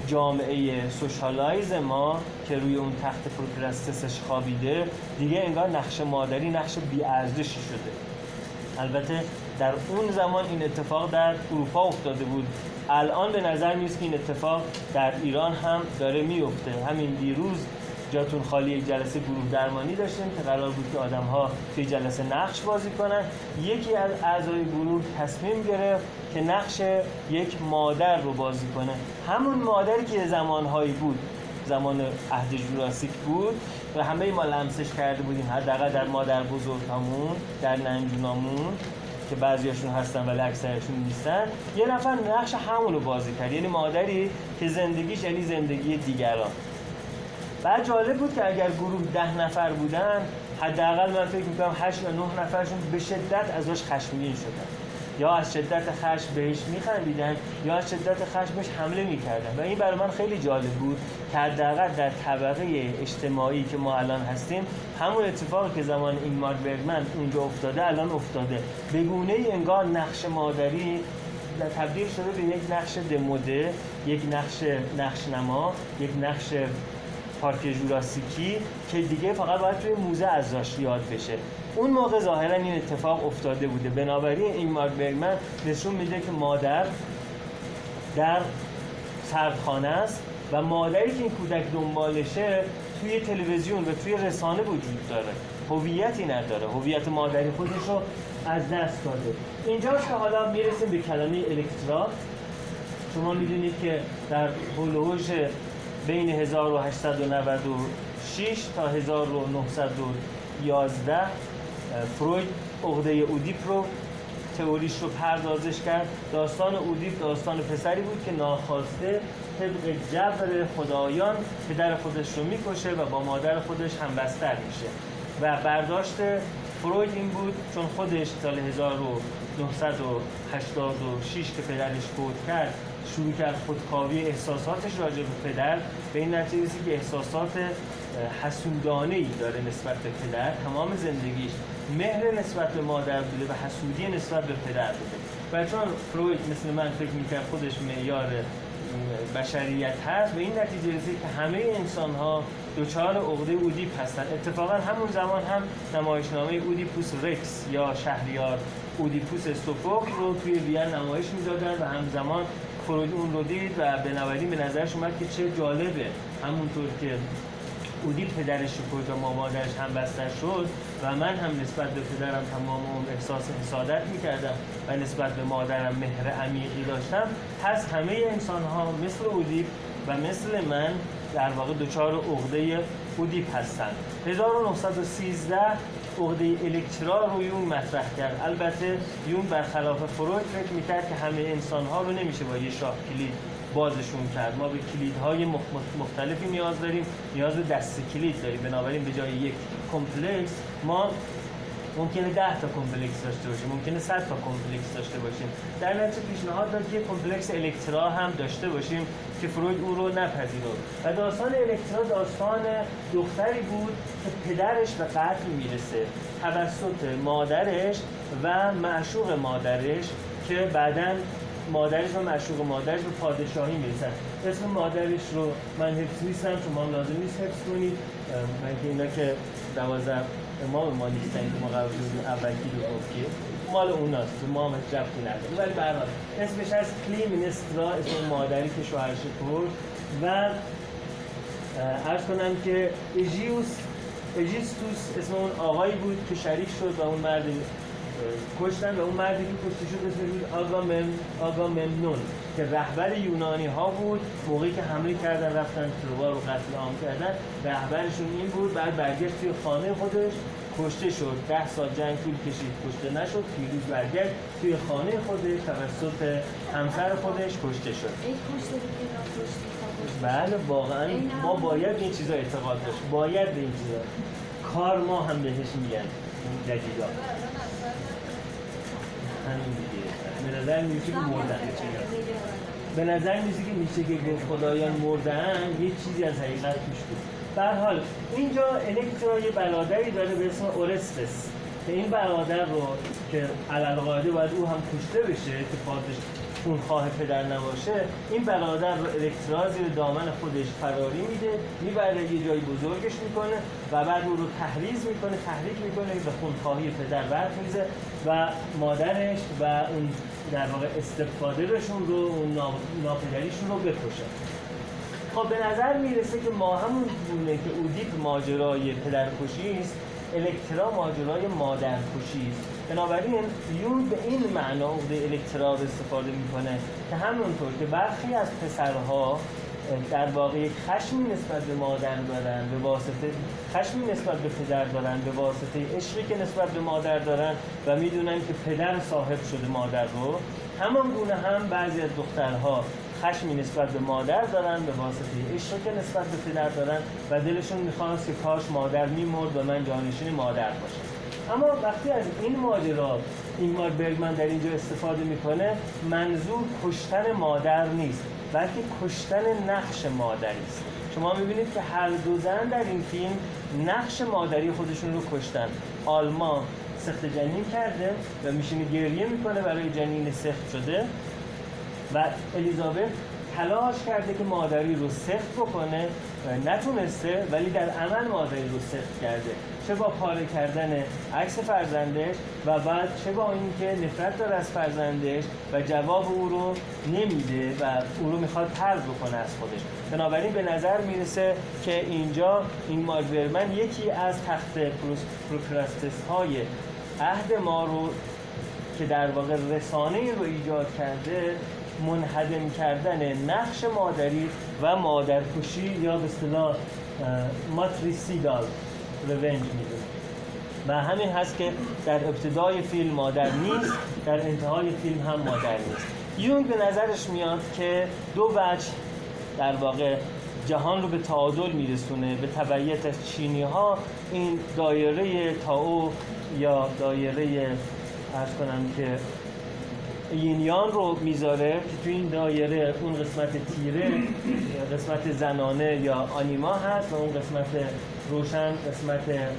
جامعه سوشالایز ما که روی اون تخت پروکرستسش خوابیده دیگه انگار نقش مادری نقش بی‌ارزشی شده. البته در اون زمان این اتفاق در اروپا افتاده بود، الان به نظر میاد که این اتفاق در ایران هم داره میفته. همین دیروز جاتون خالی یک جلسه گروه درمانی داشتیم که قرار بود که آدم‌ها توی جلسه نقش بازی کنن. یکی از اعضای گروه تصمیم گرفت که نقش یک مادر رو بازی کنه، همون مادری که زمانهایی بود، زمان عهد جوراسیک بود و همه ما لمسش کرده بودیم، حداقل در مادر بزرگامون، در ننجونامون که بعضیاشون هستن ولی اکثرشون نیستن، یه نفر نقش همون رو بازی کرد، یعنی مادری که زندگیش یعنی زندگی دیگران. بعد جالب بود که اگر گروه ده نفر بودن، حداقل من فکر میکنم هشت یا نه نفرشون به شدت ازش خشمگین شدن، یا از شدت خشم بهش میخندیدن یا از شدت خشمش حمله میکردن و این برای من خیلی جالب بود که حداقل در طبقه اجتماعی که ما الان هستیم همون اتفاقی که زمان اینمار برگمن اونجا افتاده الان افتاده، به گونه‌ای انگار نقش مادری تبدیل شده به یک نقش دموده، یک نقش نقشنما، یک نقش پارک جوراسیکی که دیگه فقط باید توی موزه ازش یاد بشه. اون موقع ظاهرا این اتفاق افتاده بوده. بنابراین اینمار برگمن نشون میده که مادر در سردخانه است و مادری که این کودک دنبالشه توی تلویزیون و توی رسانه وجود داره، هویتی نداره، هویت مادری خودش رو از دست داده. اینجاست که حالا میرسیم به کلمه الکترا. شما میدونید که در هولوش بین هزار و هشتصد و نود و شش تا هزار و نهصد و یازده فروید عقده اودیپ رو تئوریش رو پردازش کرد. داستان اودیپ داستان پسری بود که ناخواسته طبق جبر خدایان پدر خودش رو میکشه و با مادر خودش همبستر میشه و برداشت فروید این بود چون خودش سال هزار و نهصد و هشتاد و شش که پدرش فوت کرد شروع کرد خودکاوی احساساتش راجع به پدر، به این نتیجه رسید که احساسات حسودانه‌ای داره نسبت به پدر. تمام زندگیش مهر نسبت به مادر بوده و حسودی نسبت به پدر بوده و چون فروید مثل من فکر میکرد خودش معیار بشریت هست، به این نتیجه رسید که همه انسان‌ها دچار عقده اودیپ هستند. اتفاقا همون زمان هم نمایشنامه اودیپوس رکس یا شهریار اودیپوس سوفوکل رو توی وین نمایش می‌دادن و همزمان فروید اون رو دید و بنابراین به نظرش اومد که چه جالبه، همونطور که اودیپ پدرش رو کجا ما مادرش هم بستر شد و من هم نسبت به پدرم تمام اون احساس حسادت میکردم و نسبت به مادرم مهر عمیقی داشتم، پس همه انسان ها مثل اودیپ و مثل من در واقع دچار عقده اودیپ هستند. هزار و نهصد و سیزده عقده الکترا رو یون مطرح کرد. البته یون برخلاف فروید فکر میکرد که همه انسان ها رو نمیشه با یه شاه کلید بازشون کرد. ما به کلیدهای مختلفی نیاز داریم، نیاز به دست کلید داریم. بنابراین به جای یک کمپلکس ما ممکنه ده تا کمپلکس داشته باشیم، ممکنه صد تا کمپلکس داشته باشیم. در نتیجه پیشنهاد داد که کمپلکس الکترا هم داشته باشیم که فروید او رو نپذیرفت. و داستان الکترا داستان دختری بود که پدرش به قتل میرسه توسط مادرش و معشوق مادرش که بعداً مادرش و معشوق مادرش به پادشاهی میرسن. اسم مادرش رو من حفظ نیستم، شما لازم نیست حفظ کنید، من که اینا که دوازده امام ما نیستن که ما قرار بود اول کی رو گفتیم مال اوناست، ما هم ربطی نداره. ولی به هر حال اسمش از کلیمنسترا، اسم مادری که شوهرش برد و عرض کنم که اژیوس اژیستوس اسم اون آقایی بود که شریک شد و اون مرد کشتن و اون مردی که کشته شد اسمش بود آگامم آگاممنون که رهبر یونانی ها بود. موقعی که حمله کردن رفتن تروآ رو قتل عام کردن، رهبرشون این بود. بعد برگشت توی خانه خودش کشته شد. ده سال جنگ طول کشید، کشته نشد. پیروز برگشت توی خانه خودش توسط همسر خودش کشته شد. این کشته بود که ناکشته. بله واقعا ما باید این چیزا اعتقاد داشت، باید به این چیزا کارما هم بهش میگن جدیدا. همین دیگه به نظر میشه که مردن. به نظر میشه که میشه که گفت خدایان مردن یه چیزی از حقیقت توش بود. به هر حال اینجا الکترا یه برادری داره به اسم اورستس که این برادر رو که علالقاعده باید او هم کشته بشه که پادش اون خواه پدر نباشه، این برادر رو الکترا زیر دامن خودش فراری میده، میبره یه جای بزرگش میکنه و بعد او رو تحریض میکنه، تحریک میکنه به خونخواهی پدر برمیزه و مادرش و اون در واقع استفادهشون رو، اون ناپدریشون رو بکشه. خب به نظر میرسه که ما همون گونه که اودیپ ماجرای پدرکشی است، الکترا ماجرای مادرکشی است. بنابراین یون به این معنا عقده الکترا رو استفاده میکنه که همونطور که برخی از پسرها در واقع یک خشمی نسبت به مادر دارن به واسطه خشمی نسبت به پدر دارن به واسطه عشقی که نسبت به مادر دارن و میدونن که پدر صاحب شده مادر رو، همان گونه هم بعضی از دخترها خشمی نسبت به مادر دارن به واسطه عشقی که نسبت به پدر دارن و دلشون میخواست که کاش مادر میمرد و من جانشین مادر باشم. اما وقتی از این ماجرا اینمار برگمن در اینجا استفاده میکنه، منظور کشتن مادر نیست بلکه کشتن نقش مادری است. شما میبینید که هر دو زن در این فیلم نقش مادری خودشون رو کشتن. آلما سخت جنین کرده و میشینه گریه میکنه برای جنین سخت شده و الیزابت تلاش کرده که مادری رو سخت بکنه، نتونسته، ولی در عمل مادری رو سخت کرده، چه با پاره کردن عکس فرزندش و بعد چه با اینکه نفرت داره از فرزندش و جواب او رو نمیده و او رو میخواد طرد بکنه از خودش. بنابراین به نظر میرسه که اینجا این مارک برگمن یکی از تخت پروکراستس های عهد ما رو که در واقع رسانه رو ایجاد کرده، منهدم کردن نقش مادری و مادرکشی یا به اصطلاح ماتریسیدال ریونج میدونه. و همین هست که در ابتدای فیلم مادر نیست، در انتهای فیلم هم مادر نیست. یونگ به نظرش میاد که دو وجه در واقع جهان رو به تعادل میرسونه. به تبعیت از چینی ها این دایره تائو یا دایره عرض کنم که یینیان رو میذاره که توی این دایره اون قسمت تیره قسمت زنانه یا آنیما هست و اون قسمت روشن قسمت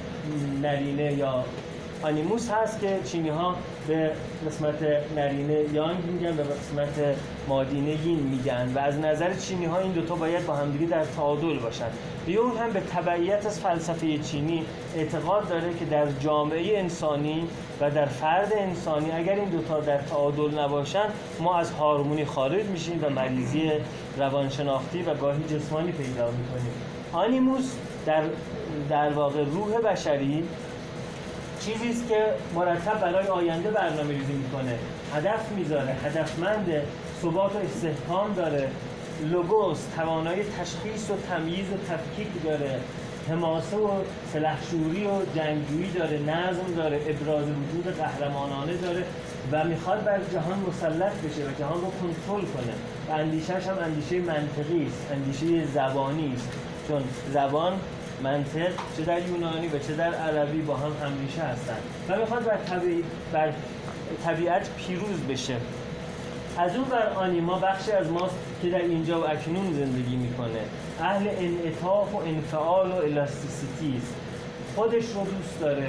نرینه یا آنیموس هست که چینی ها به قسمت نرینه یانگ میگن و به قسمت مادینه یین میگن و از نظر چینی ها این دوتا باید با همدیگه در تعادل باشن. یونگ هم به تبعیت از فلسفه چینی اعتقاد داره که در جامعه انسانی و در فرد انسانی اگر این دوتا در تعادل نباشن ما از هارمونی خارج میشیم و مریضی روانشناختی و گاهی جسمانی پیدا میکنیم. آنیموس در در واقع روح بشری چیزی است که مرتب برای آینده برنامه‌ریزی میکنه، هدف میذاره، هدفمنده، ثبات و استحکام داره، لوگوس توانایی تشخیص و تمییز و تفکیک داره، حماسه و سلحشوری و جنگجویی داره، نظم داره، ابراز وجود قهرمانانه داره و میخواد بر جهان مسلط بشه و جهان رو کنترل کنه و اندیشه‌اش هم اندیشه منطقی است، اندیشه زبانی است، چون زبان منطق چه در یونانی و چه در عربی با هم همریشه هستند و میخواد بر, طبیع... بر طبیعت پیروز بشه. از اون بر آنیما بخشی از ماست که در اینجا و اکنون زندگی میکنه، اهل انعطاف و انفعال و الاستیسیتی است، خودش رو دوست داره،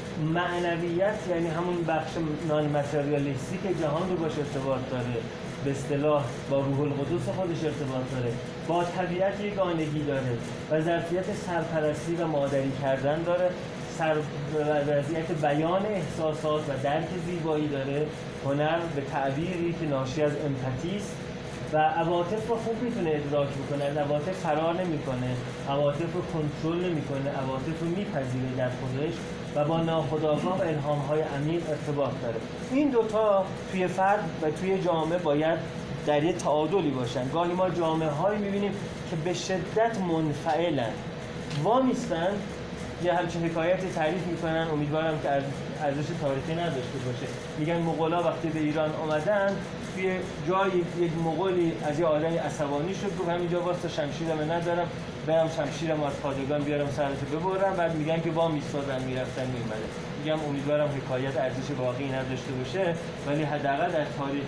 معنویت یعنی همون بخش نان متریالیستی که جهان رو باش ارتباط داره، به اصطلاح با روح القدس خودش ارتباط داره، با طبیعت یگانگی داره و ظرفیت سرپرستی و مادری کردن داره، سر وضعیت بیان احساسات و درک زیبایی داره، هنر به تعبیری که ناشی از امپاتی است و عواطف رو خوب میتونه ادراک بکنه، عواطف فرار نمیکنه، عواطف رو کنترل نمیکنه، عواطف رو میپذیره در خودش و با ناخودآگاه و الهام‌های عمیق ارتباط داره. این دوتا توی فرد و توی جامعه باید در یه تعادلی باشن. گاهی ما جامعه‌هایی می‌بینیم که به شدت منفعلن، وامیستن، یه همچین حکایتی تعریف می‌کنن، امیدوارم که ارزش تاریخی نداشته باشه. میگن مغولا وقتی به ایران آمدن توی جایی یک مغولی از یه آدمی عصبانی شد، گفت همینجا واسه شمشیرم ندارم، برم شمشیرم از پادگان بیارم سرتو ببرم. بعد میگن که با میستادن میرفتن میومده. میگم امیدوارم حکایت ارزش واقعی نداشته باشه، ولی حداقل در تاریخ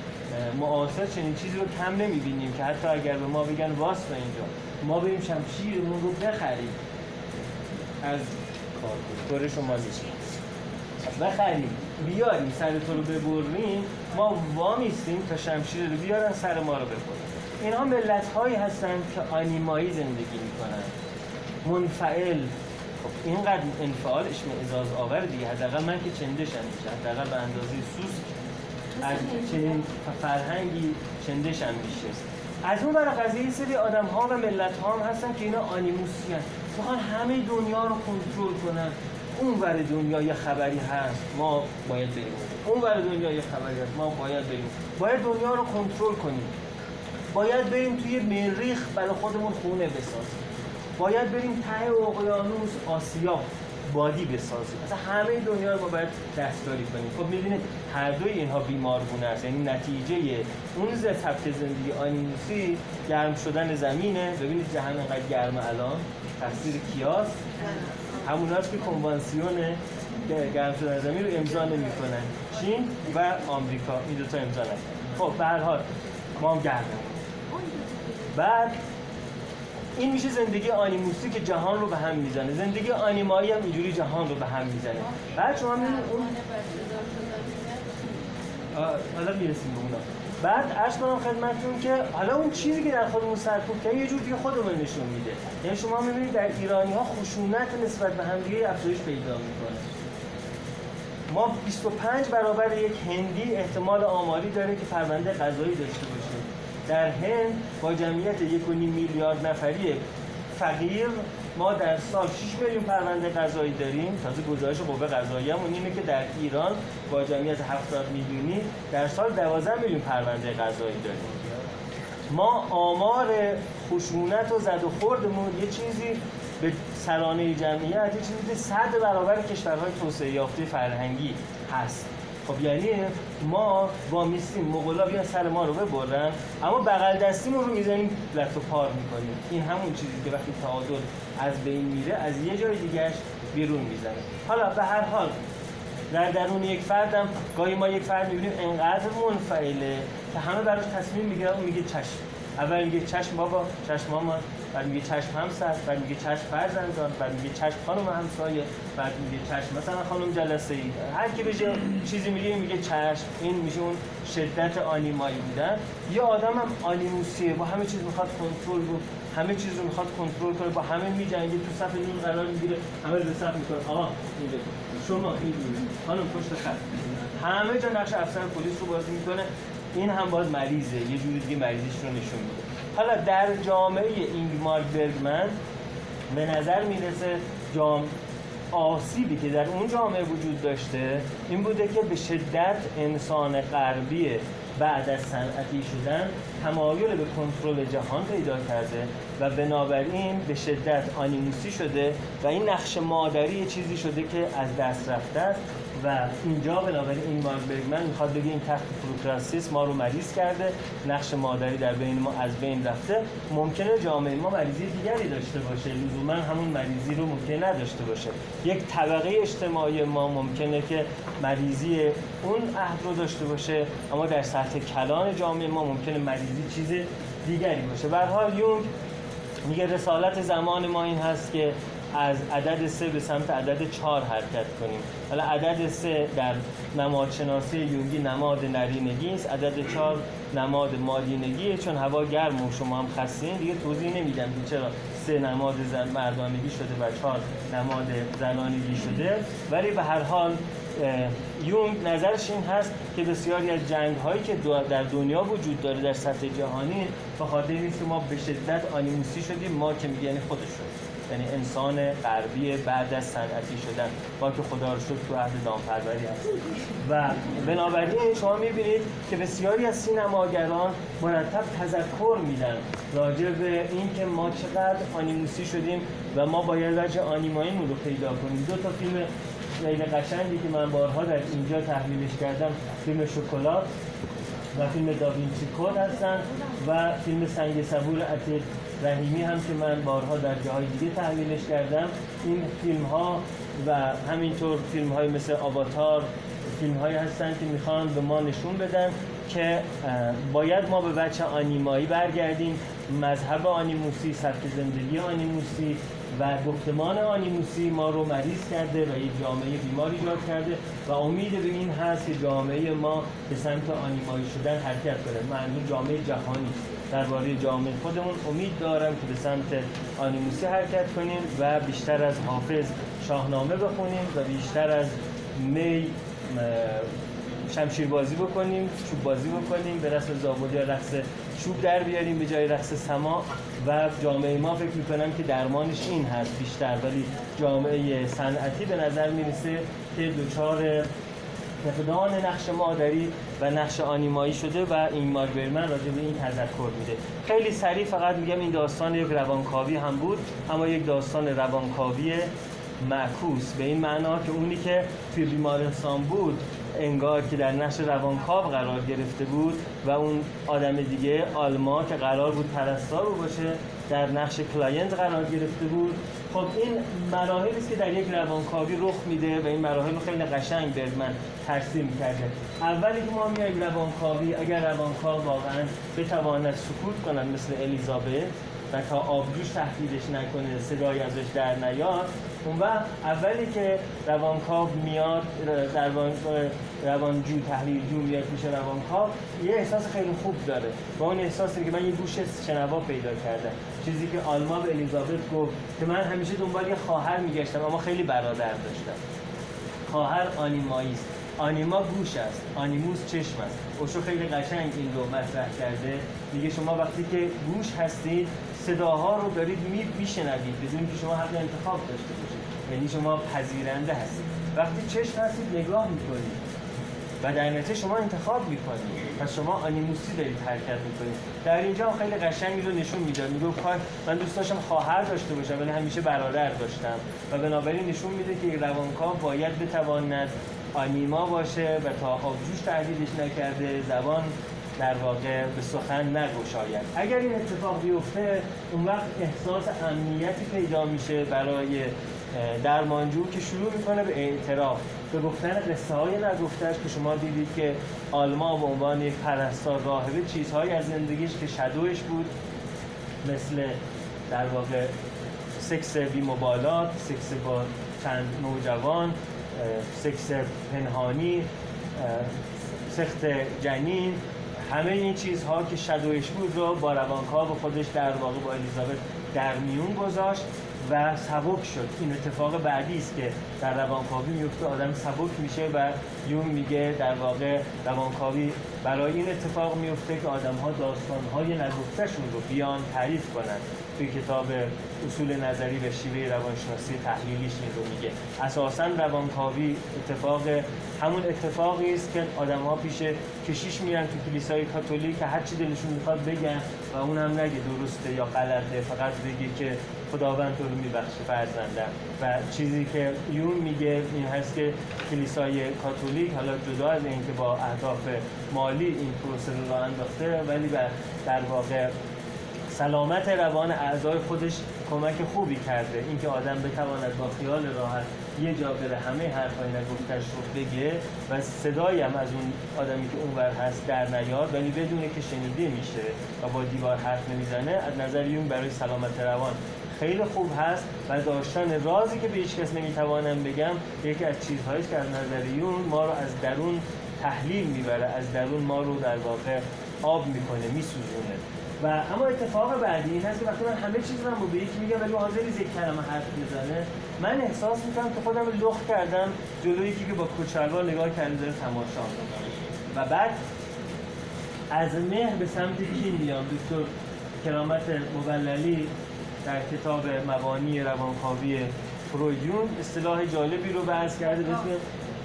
معاصر چنین چیزی رو کم نمیبینیم که حتی اگر به ما بگن واسه اینجا ما بریم شمشیرمون رو بخریم از کارگاه شما زیشیم بخریم بیاریم سرتو رو ببریم، ما وامیستیم تا شمشیر رو بیارن سر ما رو ببرن. اینها ملت هایی هستن که آنیمایی زندگی میکنن، منفعل. خب اینقدر انفعال اشمئزاز آور دیگه، حداقل من که چندشم میشه، حداقل به اندازه سوسک از چنین فرهنگی چندشم میشه. از اون برای قضیه سری آدم ها و ملت ها هم هستن که اینا آنیموسی هستن، میخوان همه دنیا رو کنترل کنن. اون ور دنیا یه خبری هست ما باید بریم، اون ور دنیا یه خبری هست ما باید بریم، باید دنیا رو کنترل کنیم، باید بریم توی مریخ برای خودمون خونه بسازیم، باید بریم ته اقیانوس آسیا بادی بسازیم، اصلا همه دنیا رو ما باید دستکاری کنیم. خب می‌بینید هر دوی اینها بیمارگونه است، یعنی نتیجه اون سبک زندگی آنیموسی گرم شدن زمینه. ببینید جهان انقدر گرمه الان، تفسیر کیاست؟ هموناست که کنوانسیون گرم شدن زمین رو امضا نمی‌کنن، چین و آمریکا این دو تا امضا نکردن. خب به هر حال ما هم گرمه. بعد این میشه زندگی آنیموسی که جهان رو به هم میزنه، زندگی آنیمایی هم اینجوری جهان رو به هم میزنه. بعد شما میبینید اون حالا میرسیم به اونا. بعد عرض کنم خدمتتون که حالا اون چیزی که در خودمون سرکوب کردیم یه جور دیگه خودمون نشون میده. یعنی شما میبینید در ایرانی‌ها خشونت نسبت به همدیگه افزایش پیدا میکنه. ما بیست و پنج برابر یک هندی احتمال آماری داره که پرونده قضایی داشته باشه. در هند با جمعیت یک و نیم میلیارد نفری فقیر ما در سال شش میلیون پرونده قضایی داریم. تازه گزارش قوه قضاییه‌مون اینه که در ایران با جمعیت هفتاد میلیونی در سال دوازده میلیون پرونده قضایی داریم. ما آمار خشونت و زد و خوردمون یه چیزی به سرانه جمعیت یه چیزی صد برابر کشورهای توسعه یافته فرهنگی هست. خب یعنی ما وامیستیم مغولا بیان سر ما رو ببرن، اما بغل دستیمون رو میزنیم لط و پار میکنیم. این همون چیزی که وقتی تعادل از بین میره از یه جای دیگهش بیرون میزنه. حالا به هر حال در درون یک فردم گاهی ما یک فرد میبینیم انقدر منفعله که همه براش تصمیم میگیرن، اون میگه چشم. اول میگه چشم بابا، چشم ماما، بعد میگه چشم همسر، بعد میگه چشم فرزندان، بعد میگه چشم خانم همسایه، بعد میگه چشم مثلا خانم جلسه ای. هر کی بشه چیزی میگه میگه چشم. این میشه اون شدت آنیمایی بودن. یه آدم هم آنیموسیه، با همه چیز میخواد کنترل رو، همه چیز رو میخواد کنترل کنه، با همه میجنگه، تو صف نون قرار میگیره، همه رو صف میکنه. آقا میگه شما این خانم پشت خط، همه جا نقش افسر پلیس رو بازی میکنه. این هم باز مریضه، یه جوری دیگه مریضیش رو نشون میده. حالا در جامعه اینگمار برگمن به نظر میرسه جام آسیبی که در اون جامعه وجود داشته این بوده که به شدت انسان غربی بعد از صنعتی شدن تمایل به کنترل جهان پیدا کرده و بنابراین به شدت آنیموسی شده و این نقش مادری چیزی شده که از دست رفته است و اینجا بنابراین این مارک برگمن میخواد بگه این تخت پروکراسیس ما رو مریض کرده، نقش مادری در بین ما از بین رفته. ممکنه جامعه ما مریضی دیگری داشته باشه، لزوما همون مریضی رو ممکنه نداشته باشه. یک طبقه اجتماعی ما ممکنه که مریضی اون عهد رو داشته باشه، اما در سطح کلان جامعه ما ممکنه مریضی چیز دیگری باشه. به هر حال یونگ میگه رسالت زمان ما این هست که از عدد سه به سمت عدد چهار حرکت کنیم. حالا عدد سه در نمادشناسی یونگی نماد نرینگی است، عدد چهار نماد مادینگیه. چون هوا گرم و شما هم خستین دیگه توضیح نمیدم که چرا سه نماد زن مردانگی شده و چهار نماد زنانگی شده، ولی به هر حال یونگ نظرش این هست که بسیاری از جنگ هایی که در دنیا وجود داره در سطح جهانی به خاطر اینکه ما به شدت آنیموسی شدیم. ما که میگه یعنی خودشون، یعنی انسان غربی بعد از صنعتی شدن، با که خدا رو شکر تو عهد دامپروری هست. و بنابراین شما میبینید که بسیاری از سینماگران مرتب تذکر میدن راجع به این که ما چقدر آنیموسی شدیم و ما باید وجه آنیماییمون رو پیدا کنیم. دو تا فیلم خیلی قشنگی که من بارها در اینجا تحلیلش کردم، فیلم شکلات و فیلم داوینچی کد هستن و فیلم سنگ صبور عتیق رحیمی هم که من بارها در جاهای دیگه تحلیلش کردم. این فیلم ها و همینطور فیلم های مثل آواتار فیلم هایی هستن که میخوان به ما نشون بدن که باید ما به بچه آنیمایی برگردیم. مذهب آنیموسی، سبک زندگی آنیموسی و گفتمان آنیموسی ما رو مریض کرده و یک جامعه بیمار ایجاد کرده و امید به این هست که جامعه ما به سمت آنیمایی شدن حرکت کنه. منظور جامعه جهانی. درباره جامعه خودمون امید دارم که به سمت آنیموسی حرکت کنیم و بیشتر از حافظ شاهنامه بخونیم و بیشتر از می شمشیر بازی بکنیم، چوب بازی بکنیم، به رسم زابود یا رقص چوب در بیاریم به جای رقص سما. و جامعه ما فکر میکنم که درمانش این هست بیشتر، ولی جامعه صنعتی به نظر میرسه که دچار فقدان نقش مادری و نقش آنیمایی شده و این مارک برگمن راجع به این تذکر میده. خیلی سریع فقط میگم این داستان یک روانکاوی هم بود، اما یک داستان روانکاوی معکوس، به این معنا که اونی که توی بیمارستان بود انگار که در نقش روانکاو قرار گرفته بود و اون آدم دیگه آلما که قرار بود پرستار رو باشه در نقش کلاینت قرار گرفته بود. خب این مراحلی است که در یک روانکاوی رخ میده و این مراحل رو خیلی قشنگ برگمن ترسیم کرده. اولی که ما میایم روانکاوی، اگر روانکاو واقعا بتواند سکوت کنن مثل الیزابت و تا آبجوش تهدیدش نکنه، صدای ازش در نیاد، اون وقت اولی که روانکاو میاد در روانجو تحلیلجو میاد میشه روانکاو، یه احساس خیلی خوب داره با اون احساسی که من یه گوش شنوا پیدا کردم. چیزی که آلما به الیزابت گفت که من همیشه دنبال یه خواهر میگشتم اما خیلی برادر داشتم. خواهر آنیماییست، آنیما گوش است، آنیموس چشم است. اوشو خیلی قشنگ این رو مطرح کرده، میگه شما وقتی که گوش هستید صداها رو دارید میشنوید بدون که شما حق انتخاب داشته باشید، یعنی شما پذیرنده هستید. وقتی چشم هستید نگاه میکنید و در نتیجه شما انتخاب میکنید، پس شما آنیموسی دارید حرکت میکنید. در اینجا خیلی قشنگ رو نشون میده، میگه من دوست داشتم خواهر داشته باشم ولی همیشه برادر داشتم و بنابراین نشون میده که روانکاو باید بتواند آنیما باشه و تا آبجوش تهدیدش نکرده زبان در واقع به سخن نگشاید. اگر این اتفاق بیفته اون وقت احساس امنیتی پیدا میشه برای درمانجو که شروع میکنه به اعتراف، به گفتن قصه های نگفته‌اش که شما دیدید که آلما به عنوان یک پرستار راهبه چیزهایی از زندگیش که شادوش بود، مثل در واقع سکس بی مبالات، سکس با چند نوجوان، سکس پنهانی، سخت جنین، همه این چیزها که شادوش بود رو با روانکاو خودش در واقع با الیزابت در میون گذاشت و سبک شد. این اتفاق بعدی است که در روانکاوی میفته، آدم سبک میشه و یون میگه در واقع روانکاوی برای این اتفاق میفته که آدم‌ها داستان‌های نگفته‌شون رو بیان تعریف کنن. توی کتاب اصول نظری و شیوه روانشناسی تحلیلیش این رو میگه. اساساً روانکاوی اتفاق همون اتفاقی است که آدم‌ها پیش کشیش میرن تو کلیسای کاتولیک که هر چی دلشون میخواد بگن و اون هم نگه درسته یا غلطه، فقط بگه که خداوند تو رو میبخشه فرزندم. و چیزی که یون میگه این هست که کلیسای کاتولیک حالا جدا از اینکه با اهداف مالی این پروسه رو راه انداخته ولی در واقع سلامت روان اعضای خودش کمک خوبی کرده، اینکه آدم بتواند با خیال راحت یه جا بره همه حرفای نگفته‌اش رو بگه و صدایی هم از اون آدمی که اونور هست در نیاد ولی بدونه که شنیده میشه و با دیوار حرف نمیزنه، از نظر یون برای سلامت روان خیلی خوب هست. و داشتن رازی که به هیچ کس نمیتوانم بگم یکی از چیزهایی که از نظر یون ما رو از درون تحلیل میبره، از درون ما رو در واقع آب میکنه، میسوزونه. و اما اتفاق بعدی این هست که وقتی من همه چیز رو به یکی میگم ولی حاضر نیست یک کلمه حرف بزنه، من احساس میکنم که خودم لخت کردم جلوی یکی که با کچلوار نگاه کرده داره تماشا میکنه. و بعد از مهر به سمت کی میام؟ دکتر کرامت مبللی در کتاب مبانی روانکاوی فرویدیون اصطلاح جالبی رو بحث کرده به اسم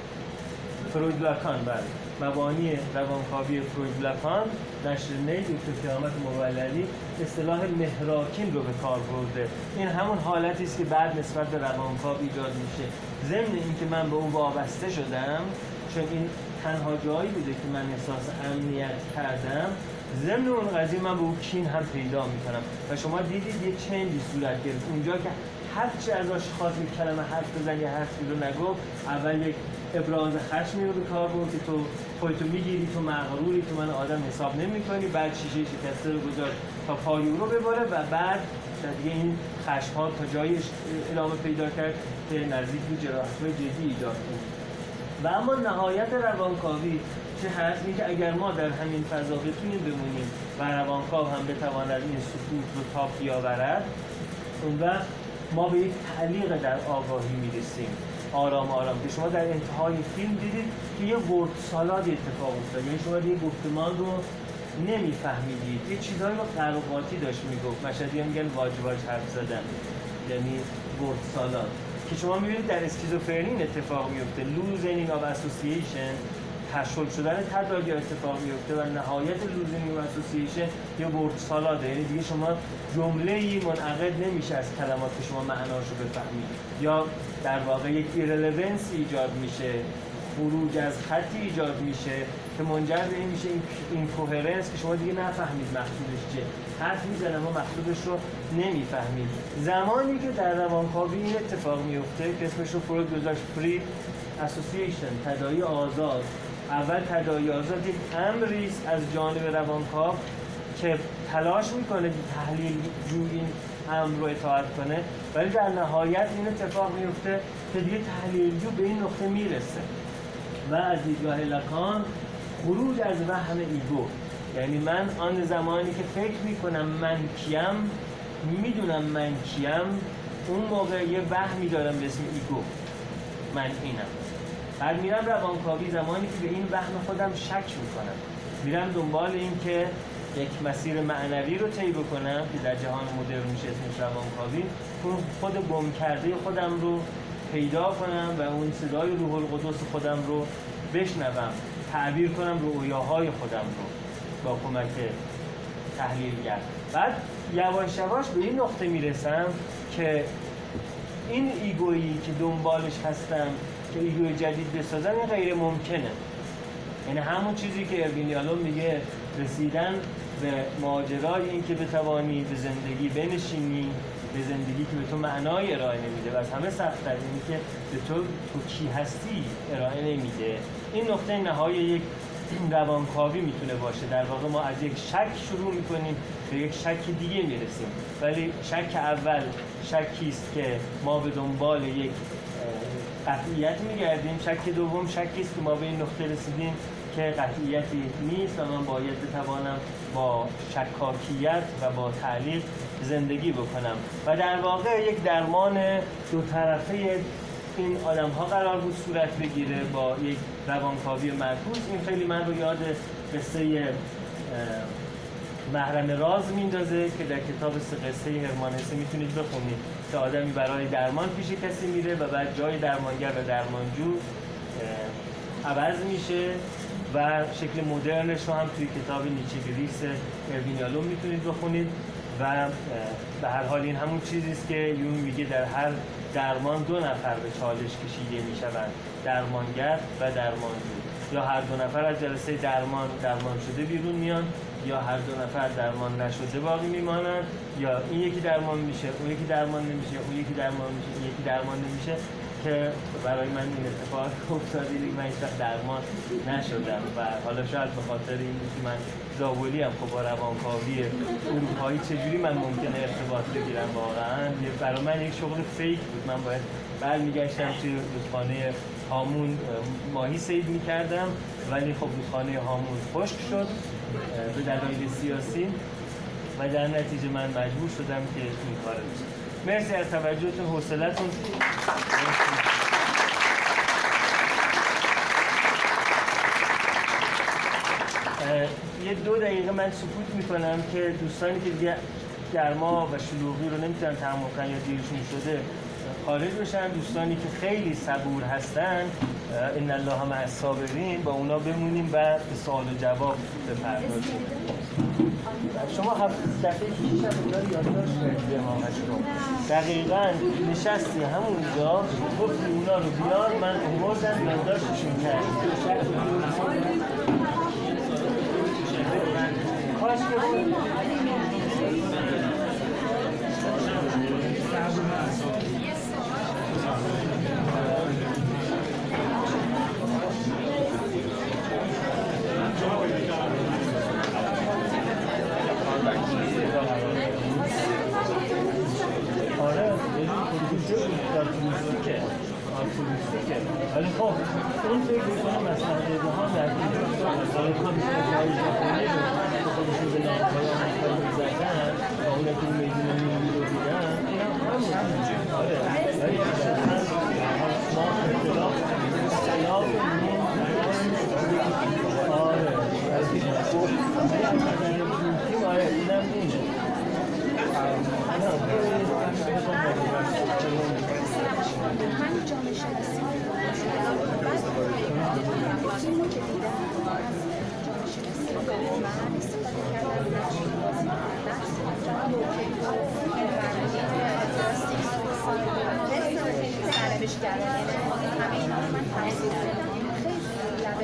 فروید لاکان. بله، مبانی روانکاوی فروید لاکان نشر نی دکتر کرامت مبللی اصطلاح مهراکین رو به کار برده. این همون حالتی است که بعد نسبت به روانکاو ایجاد میشه. ضمن اینکه من به اون وابسته شدم چون این تنها جایی بوده که من احساس امنیت کردم، ضمن اون قضیه من به اون کین هم پیدا میکنم و شما دیدید یه چنجی صورت گرفت اونجا که هر چی ازش خواست یک کلمه حرف بزن یا حرفی رو نگفت، اول یک ابراز خشمی رو به کار برد که تو خودتو میگیری، تو مغروری، تو من آدم حساب نمیکنی، بعد شیشه شکسته رو گذاشت تا پای او رو بباره و بعد دیگه این خشم‌ها تا جایی ادامه پیدا کرد که نزدیک به جراحت‌های جدی ایجاد کرد. و اما نهایت روانکاوی چه هست؟ این که اگر ما در همین فضا بتونیم بمونیم و روانکاو هم بتواند این سکوت رو تاب بیاورد، اون وقت ما به یک تعلیق در آگاهی میرسیم آرام آرام که شما در انتهای فیلم دیدید که یه ورد سالاد اتفاق افتاد. یعنی شما یه گفتمان رو نمیفهمیدید، یه چیزایی رو قرقاتی داشت میگفت، مشهدی هم میگن واج واج حرف زدن، یعنی ورد سالاد که شما میبینید در اسکیزوفرنی اتفاق میفته. لوزینگ آف اسوسییشن، تشکیل شدن تداعی اتفاق میفته و نهایت لوزینگ آف اسوسییشن یه ورد سالاده، یعنی دیگه شما جمله‌ای منعقد نمیشه از کلمات که شما معناش رو بفهمید، یا در واقع یک ایرلونس ایجاد میشه، خروج از خطی ایجاد میشه که منجر به این میشه این کوهرنس که شما دیگه نفهمید مقصودش چیه، حرف میزنه اما مقصودش رو نمیفهمید. زمانی که در روانکاوی این اتفاق میفته که اسمش رو فروید گذاشت فری اسوسییشن، تداعی آزاد. اول تداعی آزاد یک امری است از جانب روانکاو که تلاش میکنه تحلیل جو این امر رو اطاعت کنه، ولی در نهایت این اتفاق میفته که دیگه تحلیلجو به این نقطه میرسه و از دیدگاه لکان خروج از وهم ایگو، یعنی من آن زمانی که فکر میکنم من کیم، میدونم من کیم، اون موقع یه وهمی دارم به اسم ایگو، من اینم. بعد میرم روانکاوی زمانی که به این وهم خودم شک میکنم، میرم دنبال این که یک مسیر معنوی رو طی بکنم که در جهان مدرن میشه اسمش روانکاوی، اون خود گم کرده خودم رو پیدا کنم و اون صدای روح القدس خودم رو بشنوم، تعبیر کنم رویاهای خودم رو با کمک تحلیلگر. بعد یواش یواش به این نقطه میرسم که این ایگویی که دنبالش هستم که ایگوی جدید بسازم این غیر ممکنه. یعنی همون چیزی که اروین یالوم میگه رسیدن به ماجرای این که بتوانی به زندگی بنشینی، به زندگی که به تو معنای ارائه نمیده و از همه سخت‌تر اینی که به تو تو کی هستی ارائه نمیده. این نقطه نهایی یک روانکاوی میتونه باشه. در واقع ما از یک شک شروع میکنیم به یک شک دیگه میرسیم، ولی شک اول شکی است که ما به دنبال یک قطعیت میگردیم، شک دوم شکی است که ما به این نقطه رسیدیم که قطعیتی نیست و من باید بتوانم با شکاکیت و با تعلیق زندگی بکنم و در واقع یک درمان دو طرفه این آدم ها قرار بود صورت بگیره با یک روانکاوی معکوس. این خیلی من رو یاد قصه محرم راز میندازه که در کتاب سه قصه هرمان هسه میتونید بخونید که آدمی برای درمان پیش کسی میره و بعد جای درمانگر و درمانجو عوض میشه و شکل مدرنش رو هم توی کتاب نیچه گریس اروین یالوم میتونید بخونید و به هر حال این همون چیزی است که یون میگه در هر درمان دو نفر به چالش کشیده میشوند، درمانگر و درمانجو. یا هر دو نفر از جلسه درمان درمان شده بیرون میان یا هر دو نفر درمان نشده باقی میمانند، یا این یکی درمان میشه اون یکی درمان نمیشه، اون یکی درمان میشه این یکی درمان نمیشه، که برای من این اتفاق افتاده که من هیچ وقت درمان نشدم و حالا شاید به خاطر این که من زاولی هم خب با روانکاوی اروپایی چجوری من ممکنه ارتباط بگیرم واقعا برای من یک شغل فیک بود. من باید برمیگشتم توی رودخانه هامون ماهی صید میکردم، ولی خب رودخانه هامون خشک شد به دلایل سیاسی و در نتیجه من مجبور شدم که این کار رو بکنم. مرسی از توجهتون، حوصله‌تون. یه دو دقیقه من سکوت میکنم که دوستانی که دیگه گرما و شلوغی رو نمیتونن تحمل کنن یا دیرشون شده خارج بشن، دوستانی که خیلی صبور هستن ان الله مع الصابرین با اونا بمونیم و به سوال و جواب بپردازیم. شما هفت دفعه پیش هم اونا رو یادداشت کردید امامش رو دقیقاً نشستی همونجا گفتی اونا رو بیار، من آوردم یادداشتشون کردم. کاش که آره پروژه آرتوریستیکه آرتوریستیکه ولی خب اون فکر میکنم از تحقیقه ها در مسائل کامیسته جایی جاکنی رو که خودشون به نامهای آمریکایی رو زدن و اون که اون میدون نیمی رو دیدن این هم همون آره ولی ما اختلاف اختلاف این آره از این گفت آره اینم اینه من جامعه شناسی بعد فیلمو که دیدم از جامعه شناسی من استفاده کردم در شناسی کردن سرنوشت کردن همه اینا رو من تحصیل کردم خیلی لبه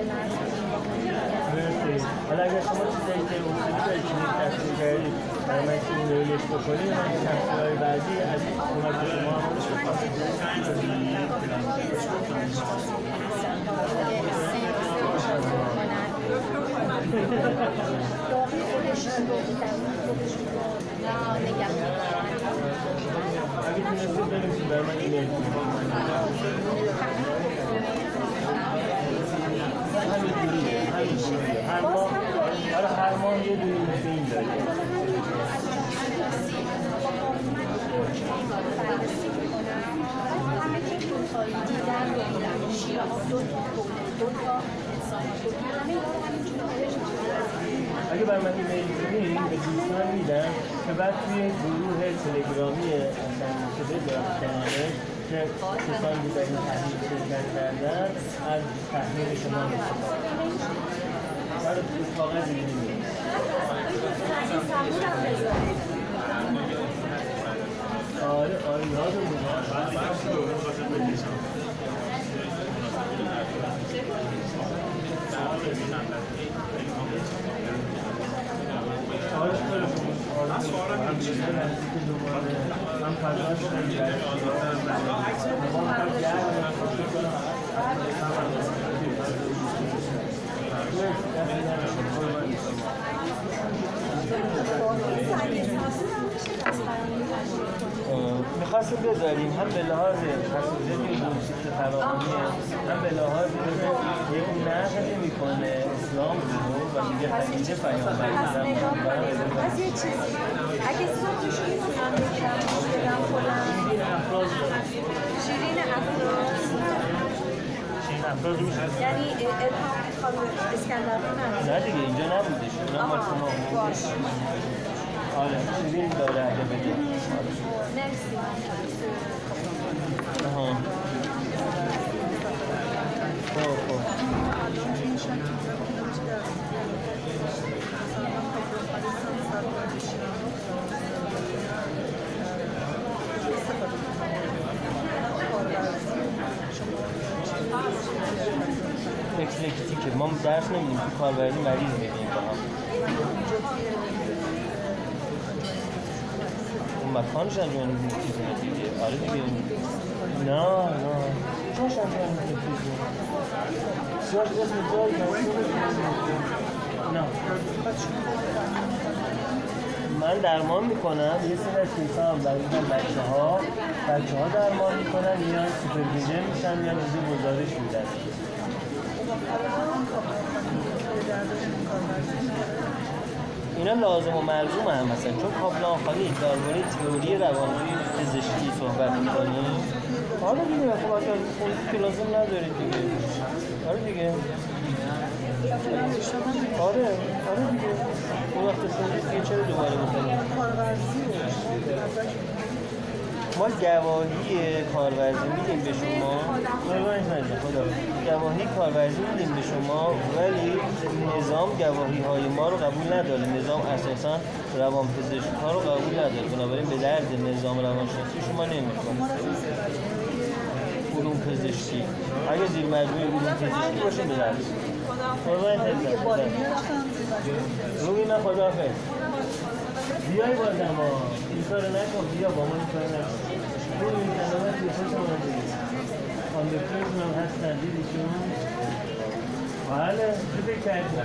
مرز. حالا اگر شما چیزایی که اصولی دارید که تصمیم کردید برای من که این رویش بکنید من که تصمیمهای بعدی از کمک شما هم باقی خودشون رو درون خودشون رو نگه می‌دارن من ایمیل همینجوریه همینجوریه هر ماه آره هر ماه یه دونه فیلم داره اگه بر من ایمیل کنید به دوستان میدم که بعد توی گروه تلگرامی اصلا شده دارم کناره که کسانی که در این تحلیل شرکت کردن از تحلیل شما می‌کنم برای کاغذ می‌دیم آره آره یادم آره خیلی خوب هم چیزه نزدیک دوباره هم فضاش خیلی جدید میخواستم بذاریم هم به لحاظ خصوصیت موسیقی فراهمیه هم به لحاظ یک نقد میکنه اسلام رو و میگه خدیجه پیامبر از یه چیزی اگه صوتش میتونم بگم بگم خودم شیرین افراز شیرین افراز شیرین افراز روش هست یعنی الهام خانم اسکندرانی نه نه دیگه اینجا نبودش اونم مال شما باش آره شیرین داره اگه بگه مرسی آها خب خب اکلکتیکه ما درس نمیدیم تو کاربردی مریض میدیم با هم اون مکانش انجام میدیم چیزی دیگه آره دیگه نه نه جاش انجام میدیم چیزی جاش اسم جای نه من درمان میکنم یه سری از کیسا هم برای بچه ها بچه ها درمان میکنن میان سوپرویژن میشن میان روزی گزارش میدن اینا لازم و ملزوم هم مثلا چون کابلان خالی درباره تئوری روانی پزشکی صحبت می‌کنیم حالا دیگه خب اصلا که لازم نداره دیگه آره دیگه آره آره دیگه اون وقت سنجید دیگه چرا دوباره بکنیم ما گواهی کارورزی میدیم به شما قربانش نشه خدا گواهی کارورزی میدیم به شما ولی نظام گواهی های ما رو قبول نداره نظام اساسا روانپزشکی ها رو قبول نداره بنابراین به درد نظام روانشناسی شما نمیخوره علوم پزشکی اگه زیر مجموعه علوم پزشکی باشه به درد قربانش نشه روی من خداحافظ بیای بازم ها این کار نکن بیا با ما این کار نکن اون این کلمات یه خوش آمده دید کاندکترشون هم هستن دیدیشون بله چه فکر کردی؟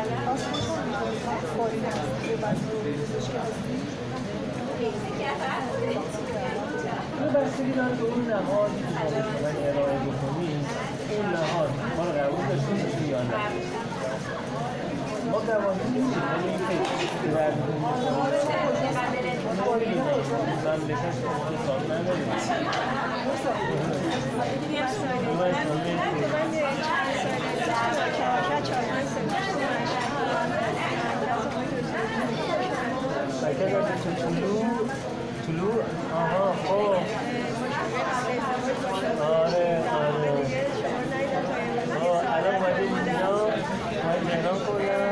یه بستگی داره به اون نهادی که باید ارائه بکنیم اون نهاد ما رو قبول داشتیم بشون یا نه ما گواهی نیستیم ولی این فکر که درد مملکت شما سال نداریم طلوع آها خب آره آره الان اومده اینجا باید مهران کنم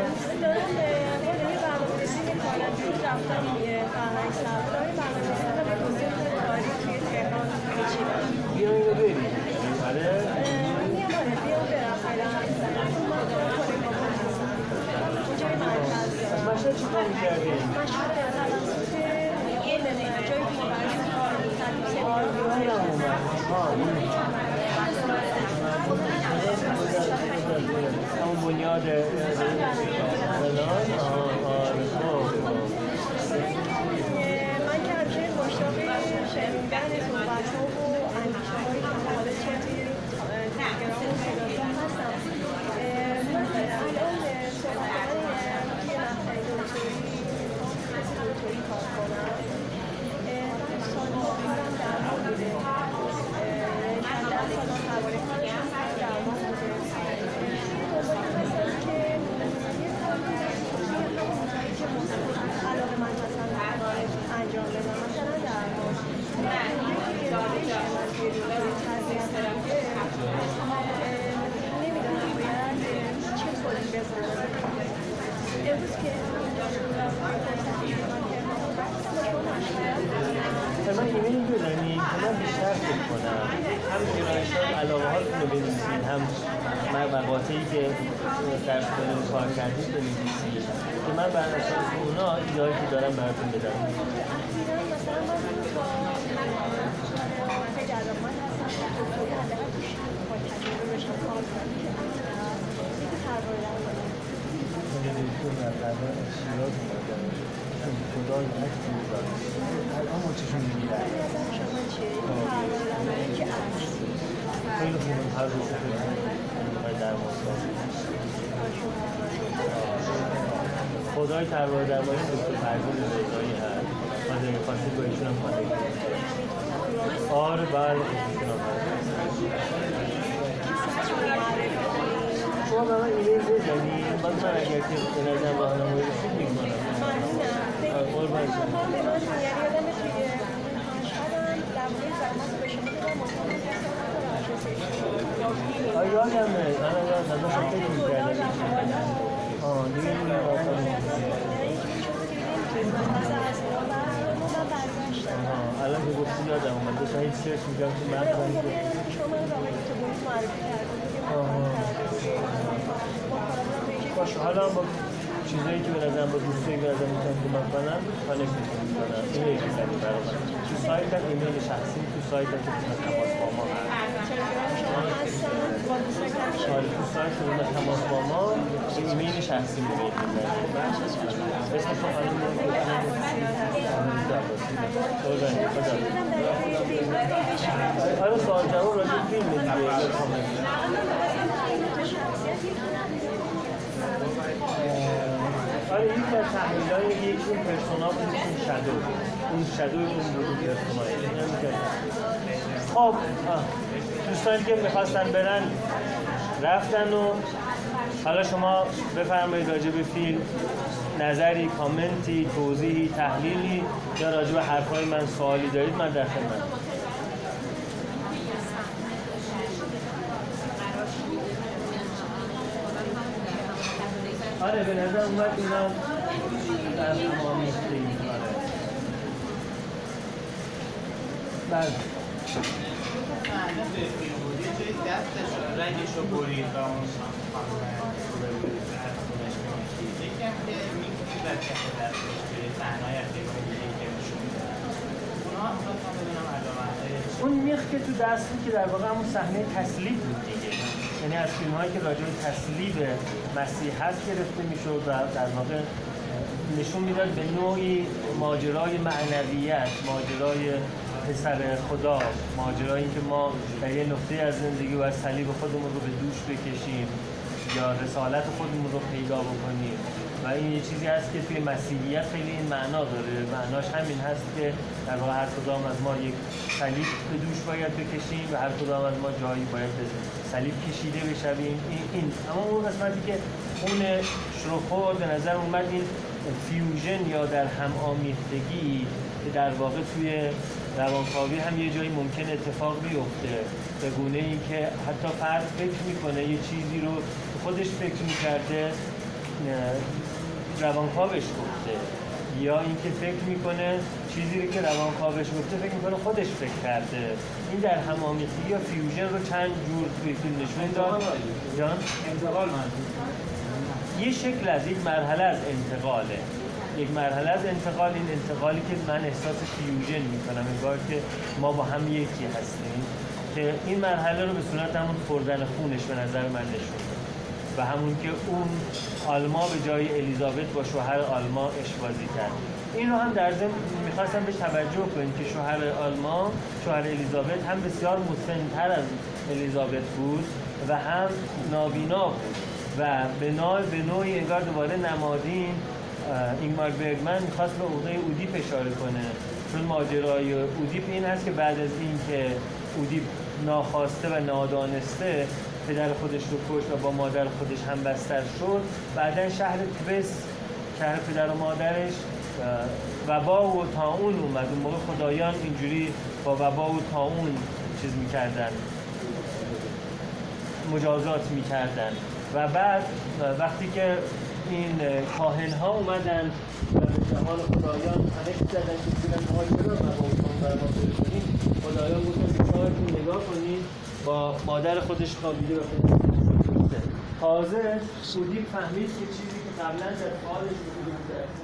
بیا اینو بریم آره از مشهد چی کار میکردیم؟ همون بنیاد زنان من که همچنین مشتاق شنیدن صحبت ها و من ایمیل بدانی که من بیشتر فکر کنم هم جنایشات علاقه هاتون رو بنویسید هم مقاطعی که در سطح کار کردید بنویسید که من بر اساس اونا ایده‌ای که دارم براتون بدم. خدای عکس می‌ذاره. الان چشون می‌گیره. خیلی خوبه هر روز می‌خوای در مصاحبه. خدای تربار درمانی دکتر فرزند رضایی هست. من می‌خواستید با ایشون هم کانتکت کنم. آره بله ایشون شما به من ایمیل بزنید باز من اگر که به نظرم راهنمایی رسید می‌کنم. قربان شما آه یادمه من یادم من خیلی می‌کردم آه دیگه این باید آه الان که گفتی یادم اومد داشتم این سرچ می‌کردم که من کنم که باشه حالا با چیزایی که به نظرم با دوستایی به نظرم میتونم کمک کنم کانکت میکنم این یکی زنی برای من تو سایت هم ایمیل شخصی تو سایت هم که تماس با ما هست آره تو سایت که تماس با ما ایمیل شخصی میگه اسم شما خانم آره سوال جواب راجع به فیلم دیگه آره این که تحلیل‌های یکیشون پرسونا بود یکیشون شادو اون شادو اون بود پرسونایی خب دوستانی که میخواستن برن رفتن و حالا شما بفرمایید راجع به فیلم نظری، کامنتی، توضیحی، تحلیلی یا راجع به حرفای من سوالی دارید من در خدمت. آره به نظر اومد اینا در تمام می‌خوایی آره بله رنگشو برید و اون یکم که می‌کنید در کف دستش به تنهایی از دیگاه دیگه که نشون میده اونا خواستم بدونم علامت اون میخ که تو دست بود که در واقع همون صحنه تسلیب بود دیگه یعنی از فیلم‌هایی که راجع به تسلیب مسیح هست گرفته میشد و در واقع نشون میداد به نوعی ماجرای معنویت ماجرای پسر خدا ماجرایی که ما در یه نقطه از زندگی باید صلیب خودمون رو به دوش بکشیم یا رسالت خودمون رو پیدا بکنیم و این یه چیزی هست که توی مسیحیت خیلی این معنا داره معناش همین هست که در واقع هر کدام از ما یک صلیب به دوش باید بکشیم و هر کدام از ما جایی باید به صلیب کشیده بشویم این, این. اما اون قسمتی که اون شروخور به نظر اومد این فیوژن یا در هم آمیختگی که در واقع توی روانکاوی هم یه جایی ممکن اتفاق بیفته به گونه ای که حتی فرد فکر میکنه یه چیزی رو خودش فکر میکرده روانکاوش گفته یا اینکه فکر میکنه چیزی رو که روانکاوش گفته فکر میکنه خودش فکر کرده این در هم‌آمیختگی یا فیوژن رو چند جور توی فیلم نشون داد جان انتقال من یه شکل از یک مرحله از انتقاله یک مرحله از انتقال این انتقالی که من احساس فیوژن میکنم انگار که ما با هم یکی هستیم که این مرحله رو به صورت همون خوردن خونش به نظر من نشون و همون که اون آلما به جای الیزابت با شوهر آلما اشبازی کرد این رو هم در ضمن میخواستم بهش توجه کنیم که شوهر آلما شوهر الیزابت هم بسیار مسن‌تر از الیزابت بود و هم نابینا بود و به نوع به نوعی انگار دوباره نمادین اینگمار برگمن میخواست به عقده اودیپ اشاره کنه چون ماجرای اودیپ این هست که بعد از این که اودیپ ناخواسته و نادانسته پدر خودش رو کشت و با مادر خودش هم بستر شد. بعدن شهر توبس، شهر پدر و مادرش، وبا و طاعون اومد. اون موقع خدایان اینجوری با وبا و طاعون چیز میکردن، مجازات میکردن. و بعد وقتی که این کاهن ها اومدن و به جهان خدایان همه زدن که بودن ما چرا وبا و طاعون بر ما برسونیم، خدایان گفتن که شاهدتون نگاه کنید با مادر خودش خوابیده و خودش تازه سودی فهمید که چیزی که قبلا در حالش